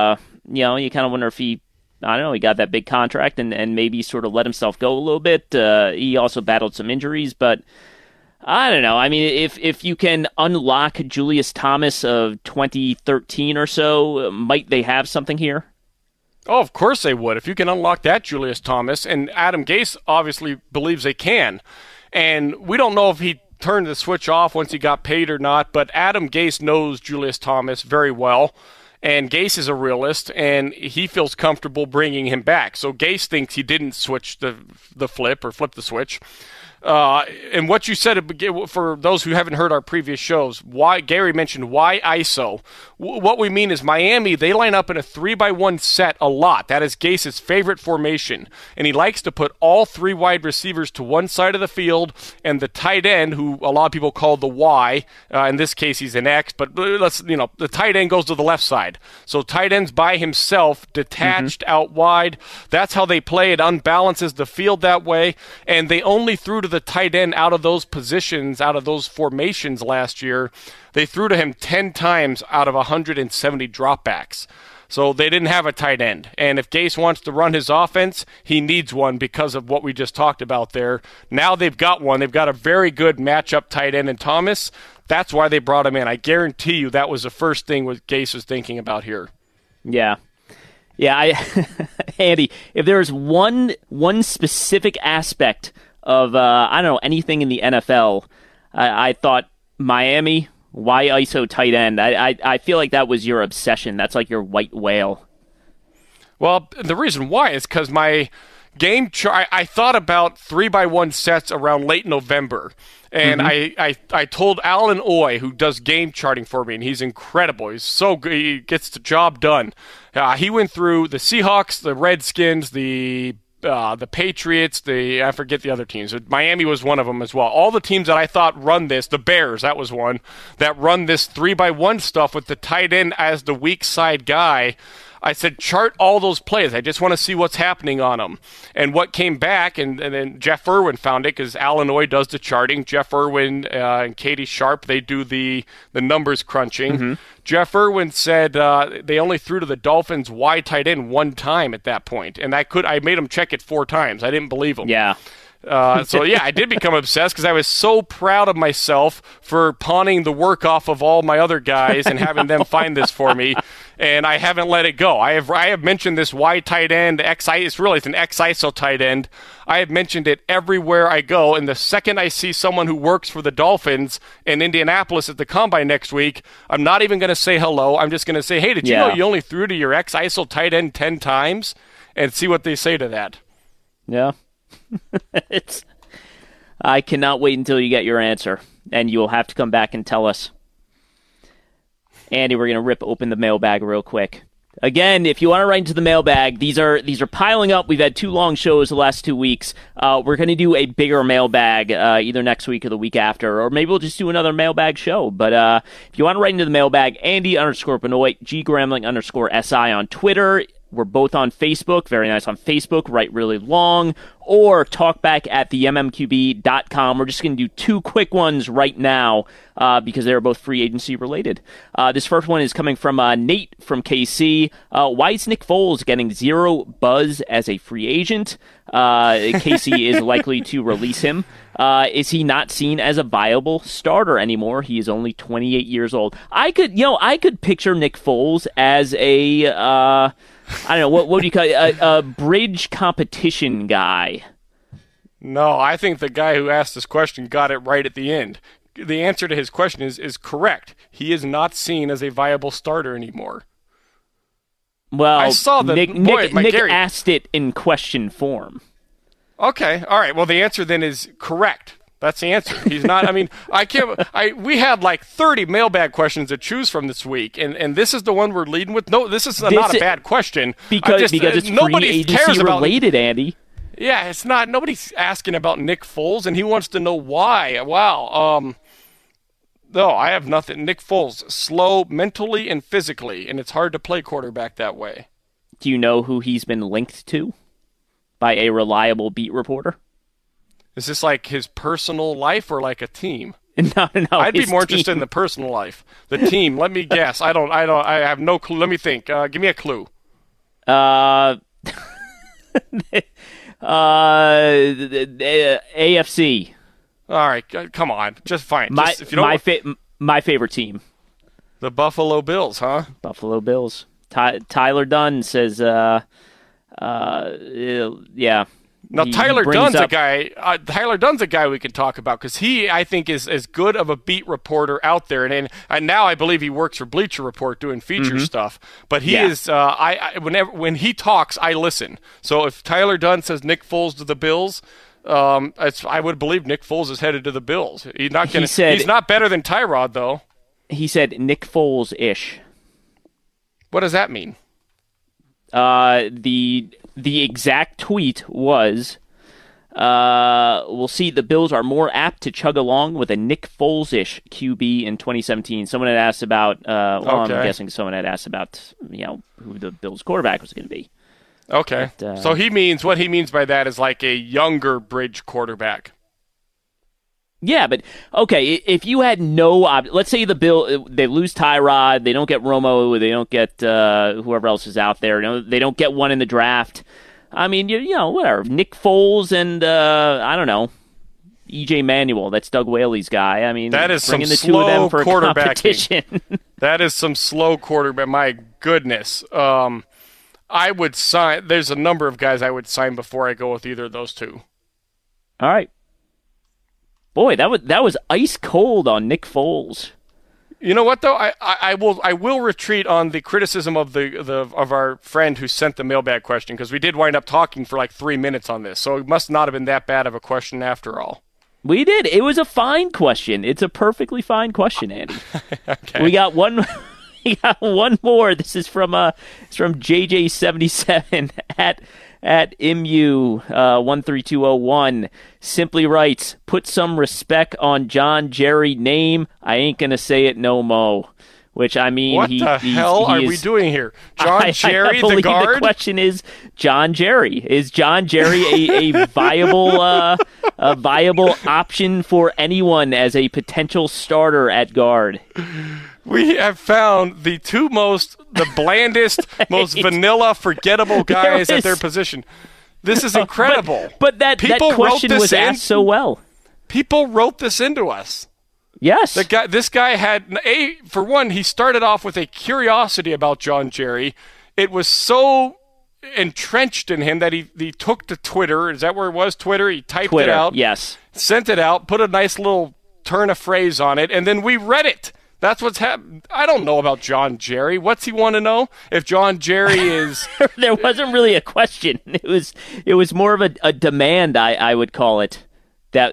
if he got that big contract and maybe sort of let himself go a little bit. He also battled some injuries, but I don't know. I mean, if you can unlock Julius Thomas of 2013 or so, might they have something here? Oh, of course they would. If you can unlock that Julius Thomas, and Adam Gase obviously believes they can. And we don't know if he turned the switch off once he got paid or not, but Adam Gase knows Julius Thomas very well. And Gase is a realist, and he feels comfortable bringing him back. So Gase thinks he didn't switch the flip the switch. And what you said, for those who haven't heard our previous shows, why Gary mentioned Y ISO. What we mean is Miami, they line up in a 3-by-1 set a lot. That is Gase's favorite formation. And he likes to put all three wide receivers to one side of the field, and the tight end, who a lot of people call the Y, in this case he's an X, but the tight end goes to the left side. So tight end's by himself, detached out wide. That's how they play. It unbalances the field that way. And they only threw to the tight end out of those positions, out of those formations last year. They threw to him 10 times out of 170 dropbacks. So they didn't have a tight end. And if Gase wants to run his offense, he needs one because of what we just talked about there. Now they've got one. They've got a very good matchup tight end in Thomas. That's why they brought him in. I guarantee you that was the first thing what Gase was thinking about here. Yeah. Andy, if there's one specific aspect of anything in the NFL, I thought Miami Why ISO tight end? I feel like that was your obsession. That's like your white whale. Well, the reason why is because my game I thought about 3x1 sets around late November. And I told Alan Oy, who does game charting for me, and he's incredible. He's so good. He gets the job done. He went through the Seahawks, the Redskins, the Patriots, I forget the other teams. Miami was one of them as well. All the teams that I thought run this, the Bears, that was one, that run this 3x1 stuff with the tight end as the weak side guy. I said, chart all those plays. I just want to see what's happening on them. And what came back, and then Jeff Irwin found it, because Alan Oy does the charting. Jeff Irwin and Katie Sharp, they do the numbers crunching. Jeff Irwin said they only threw to the Dolphins wide tight end one time at that point. And I made him check it 4 times. I didn't believe him. Yeah. So, yeah, I did become obsessed because I was so proud of myself for pawning the work off of all my other guys and having them find this for me, and I haven't let it go. I have mentioned this wide tight end, it's an X-ISO tight end. I have mentioned it everywhere I go, and the second I see someone who works for the Dolphins in Indianapolis at the Combine next week, I'm not even going to say hello. I'm just going to say, hey, did you know you only threw to your X-ISO tight end 10 times? And see what they say to that. Yeah. I cannot wait until you get your answer, and you'll have to come back and tell us. Andy, we're going to rip open the mailbag real quick. Again, if you want to write into the mailbag, these are piling up. We've had 2 long shows the last 2 weeks. We're going to do a bigger mailbag either next week or the week after, or maybe we'll just do another mailbag show. But if you want to write into the mailbag, Andy_Benoit, _SI on Twitter. We're both on Facebook. Very nice on Facebook. Write really long. Or talk back at themmqb.com. We're just going to do 2 quick ones right now because they're both free agency related. This first one is coming from Nate from KC. Why is Nick Foles getting 0 buzz as a free agent? KC is likely to release him. Is he not seen as a viable starter anymore? He is only 28 years old. I could picture Nick Foles as a I don't know, what do you call it? A bridge competition guy. No, I think the guy who asked this question got it right at the end. The answer to his question is correct. He is not seen as a viable starter anymore. Well, I saw Nick asked it in question form. Okay, all right. Well, the answer then is correct. That's the answer. He's not. I mean, we had like 30 mailbag questions to choose from this week, and this is the one we're leading with. No, this is not a bad question because it's free agency related, Andy. Yeah, it's not. Nobody's asking about Nick Foles, and he wants to know why. Wow. No, I have nothing. Nick Foles, slow mentally and physically, and it's hard to play quarterback that way. Do you know who he's been linked to by a reliable beat reporter? Is this like his personal life or like a team? No. I'd be more interested in the personal life. The team. Let me guess. I have no clue. Let me think. Give me a clue. AFC. All right. Come on. Just fine. My favorite team. The Buffalo Bills, huh? Buffalo Bills. Tyler Dunn says, yeah. Now, Tyler Dunn's a guy. Tyler Dunn's a guy we can talk about because he, I think, is as good of a beat reporter out there, and now I believe he works for Bleacher Report doing feature stuff. But he is. When he talks, I listen. So if Tyler Dunn says Nick Foles to the Bills, I would believe Nick Foles is headed to the Bills. He's not going to. He's not better than Tyrod, though. He said Nick Foles-ish. What does that mean? The exact tweet was, we'll see the Bills are more apt to chug along with a Nick Foles-ish QB in 2017. Someone had asked about, I'm guessing someone had asked about, who the Bills quarterback was going to be. Okay. But, so what he means by that is like a younger bridge quarterback. Yeah, but okay, if you had let's say the Bill, they lose Tyrod, they don't get Romo, they don't get whoever else is out there, they don't get one in the draft. I mean, whatever. Nick Foles and I don't know, EJ Manuel. That's Doug Whaley's guy. I mean, that is bringing some the slow two of them for quarterbacking. competition. That is some slow quarterback. My goodness. I would sign. There's a number of guys I would sign before I go with either of those two. All right. Boy, that was ice cold on Nick Foles. You know what though? I will retreat on the criticism of of our friend who sent the mailbag question, because we did wind up talking for like 3 minutes on this, so it must not have been that bad of a question after all. We did. It was a fine question. It's a perfectly fine question, Andy. Okay. We got one. We got one more. This is from JJ77 at MU 13201. Simply writes, "Put some respect on John Jerry name. I ain't gonna say it no mo." Which, I mean, what the hell are we doing here? John Jerry, the guard? The question is John Jerry. Is John Jerry a viable option for anyone as a potential starter at guard? We have found the blandest, most vanilla, forgettable guys at their position. This is incredible. But that question was asked so well. People wrote this into us. Yes. This guy had, for one, he started off with a curiosity about John Jerry. It was so entrenched in him that he took to Twitter. Is that where it was? Twitter? He typed it out. Yes. Sent it out, put a nice little turn of phrase on it, and then we read it. That's what's happened. I don't know about John Jerry. What's he want to know? If John Jerry is... There wasn't really a question. It was more of a demand, I would call it. That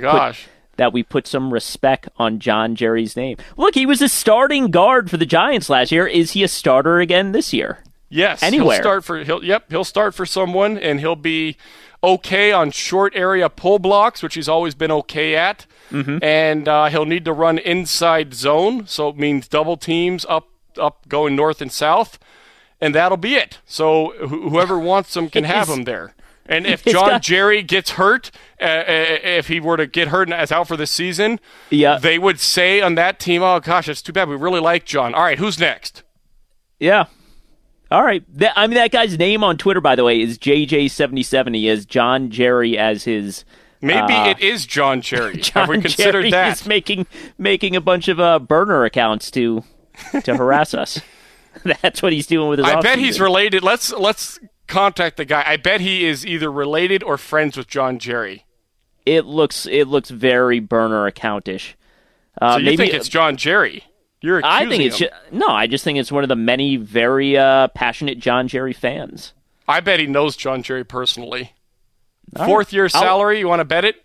we put some respect on John Jerry's name. Look, he was a starting guard for the Giants last year. Is he a starter again this year? Yes. Anywhere. He'll start for someone, and he'll be okay on short area pull blocks, which he's always been okay at. Mm-hmm. And he'll need to run inside zone, so it means double teams up going north and south, and that'll be it. So whoever wants him can have him there. And if John Jerry gets hurt, if he were to get hurt and is out for the season, they would say on that team, "Oh gosh, it's too bad. We really like John. All right, who's next?" Yeah. All right. That guy's name on Twitter, by the way, is JJ77. He has John Jerry as his. Maybe it is John Jerry. Have we considered that? He's making a bunch of burner accounts to harass us. That's what he's doing with his. I bet he's related. Let's contact the guy. I bet he is either related or friends with John Jerry. It looks very burner accountish. So you think it's John Jerry? You're accusing him. No, I just think it's one of the many very passionate John Jerry fans. I bet he knows John Jerry personally. Fourth year salary, you want to bet it?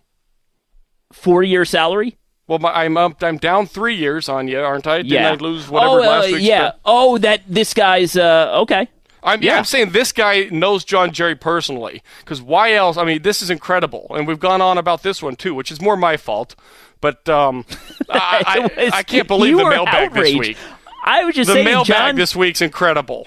4-year salary? Well, I'm down 3 years on you, aren't I? Didn't I lose whatever last week? Yeah. This guy's okay. I'm saying this guy knows John Jerry personally, because why else? I mean, this is incredible, and we've gone on about this one too, which is more my fault. But I can't believe the mailbag outraged. This week. I was just saying, the mailbag John, this week's incredible.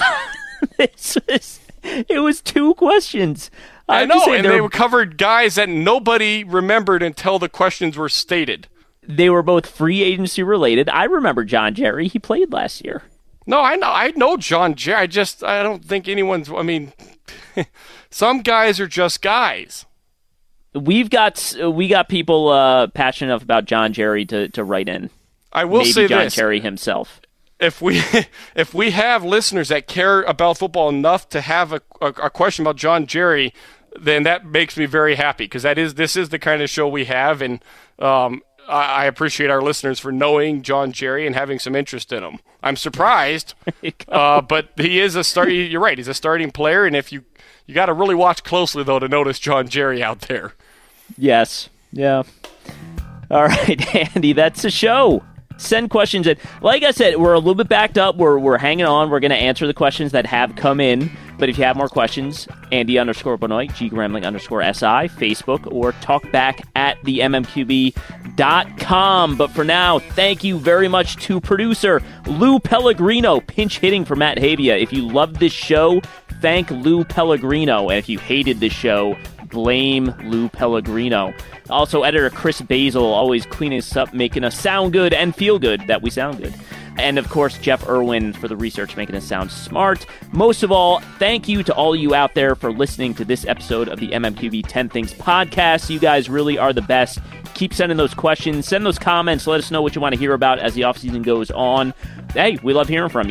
It was 2 questions. I know, and they covered guys that nobody remembered until the questions were stated. They were both free agency related. I remember John Jerry. He played last year. No, I know John Jerry. I don't think anyone's. I mean, some guys are just guys. We got people passionate enough about John Jerry to write in. I will say John this: Jerry himself. If we have listeners that care about football enough to have a question about John Jerry, then that makes me very happy, because this is the kind of show we have, and I appreciate our listeners for knowing John Jerry and having some interest in him. I'm surprised, but he is a start. You're right; he's a starting player, and if you got to really watch closely though to notice John Jerry out there. Yes. Yeah. All right, Andy, that's the show. Send questions in. Like I said, we're a little bit backed up. We're hanging on. We're going to answer the questions that have come in. But if you have more questions, Andy_Benoit, GGrambling_SI, Facebook, or talkback at themmqb.com. But for now, thank you very much to producer Lou Pellegrino, pinch hitting for Matt Havia. If you loved this show, thank Lou Pellegrino. And if you hated this show, blame Lou Pellegrino. Also, editor Chris Basil, always cleaning us up, making us sound good and feel good that we sound good. And, of course, Jeff Irwin for the research, making us sound smart. Most of all, thank you to all you out there for listening to this episode of the MMQB 10 Things podcast. You guys really are the best. Keep sending those questions. Send those comments. Let us know what you want to hear about as the offseason goes on. Hey, we love hearing from you.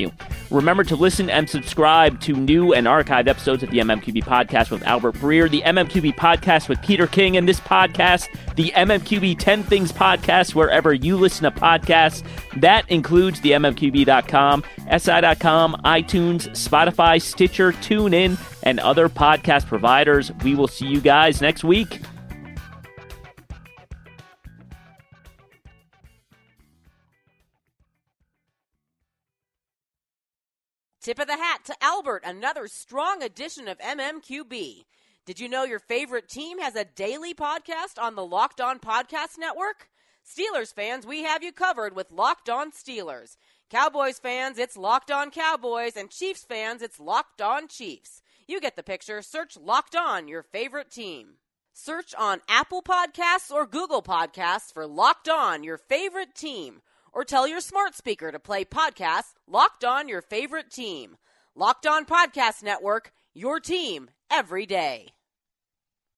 Remember to listen and subscribe to new and archived episodes of the MMQB podcast with Albert Breer, the MMQB podcast with Peter King, and this podcast, the MMQB 10 Things podcast, wherever you listen to podcasts. That includes the MMQB.com, SI.com, iTunes, Spotify, Stitcher, TuneIn, and other podcast providers. We will see you guys next week. Tip of the hat to Albert, another strong edition of MMQB. Did you know your favorite team has a daily podcast on the Locked On Podcast Network? Steelers fans, we have you covered with Locked On Steelers. Cowboys fans, it's Locked On Cowboys, and Chiefs fans, it's Locked On Chiefs. You get the picture. Search Locked On, your favorite team. Search on Apple Podcasts or Google Podcasts for Locked On, your favorite team. Or tell your smart speaker to play podcasts Locked On, your favorite team. Locked On Podcast Network, your team every day.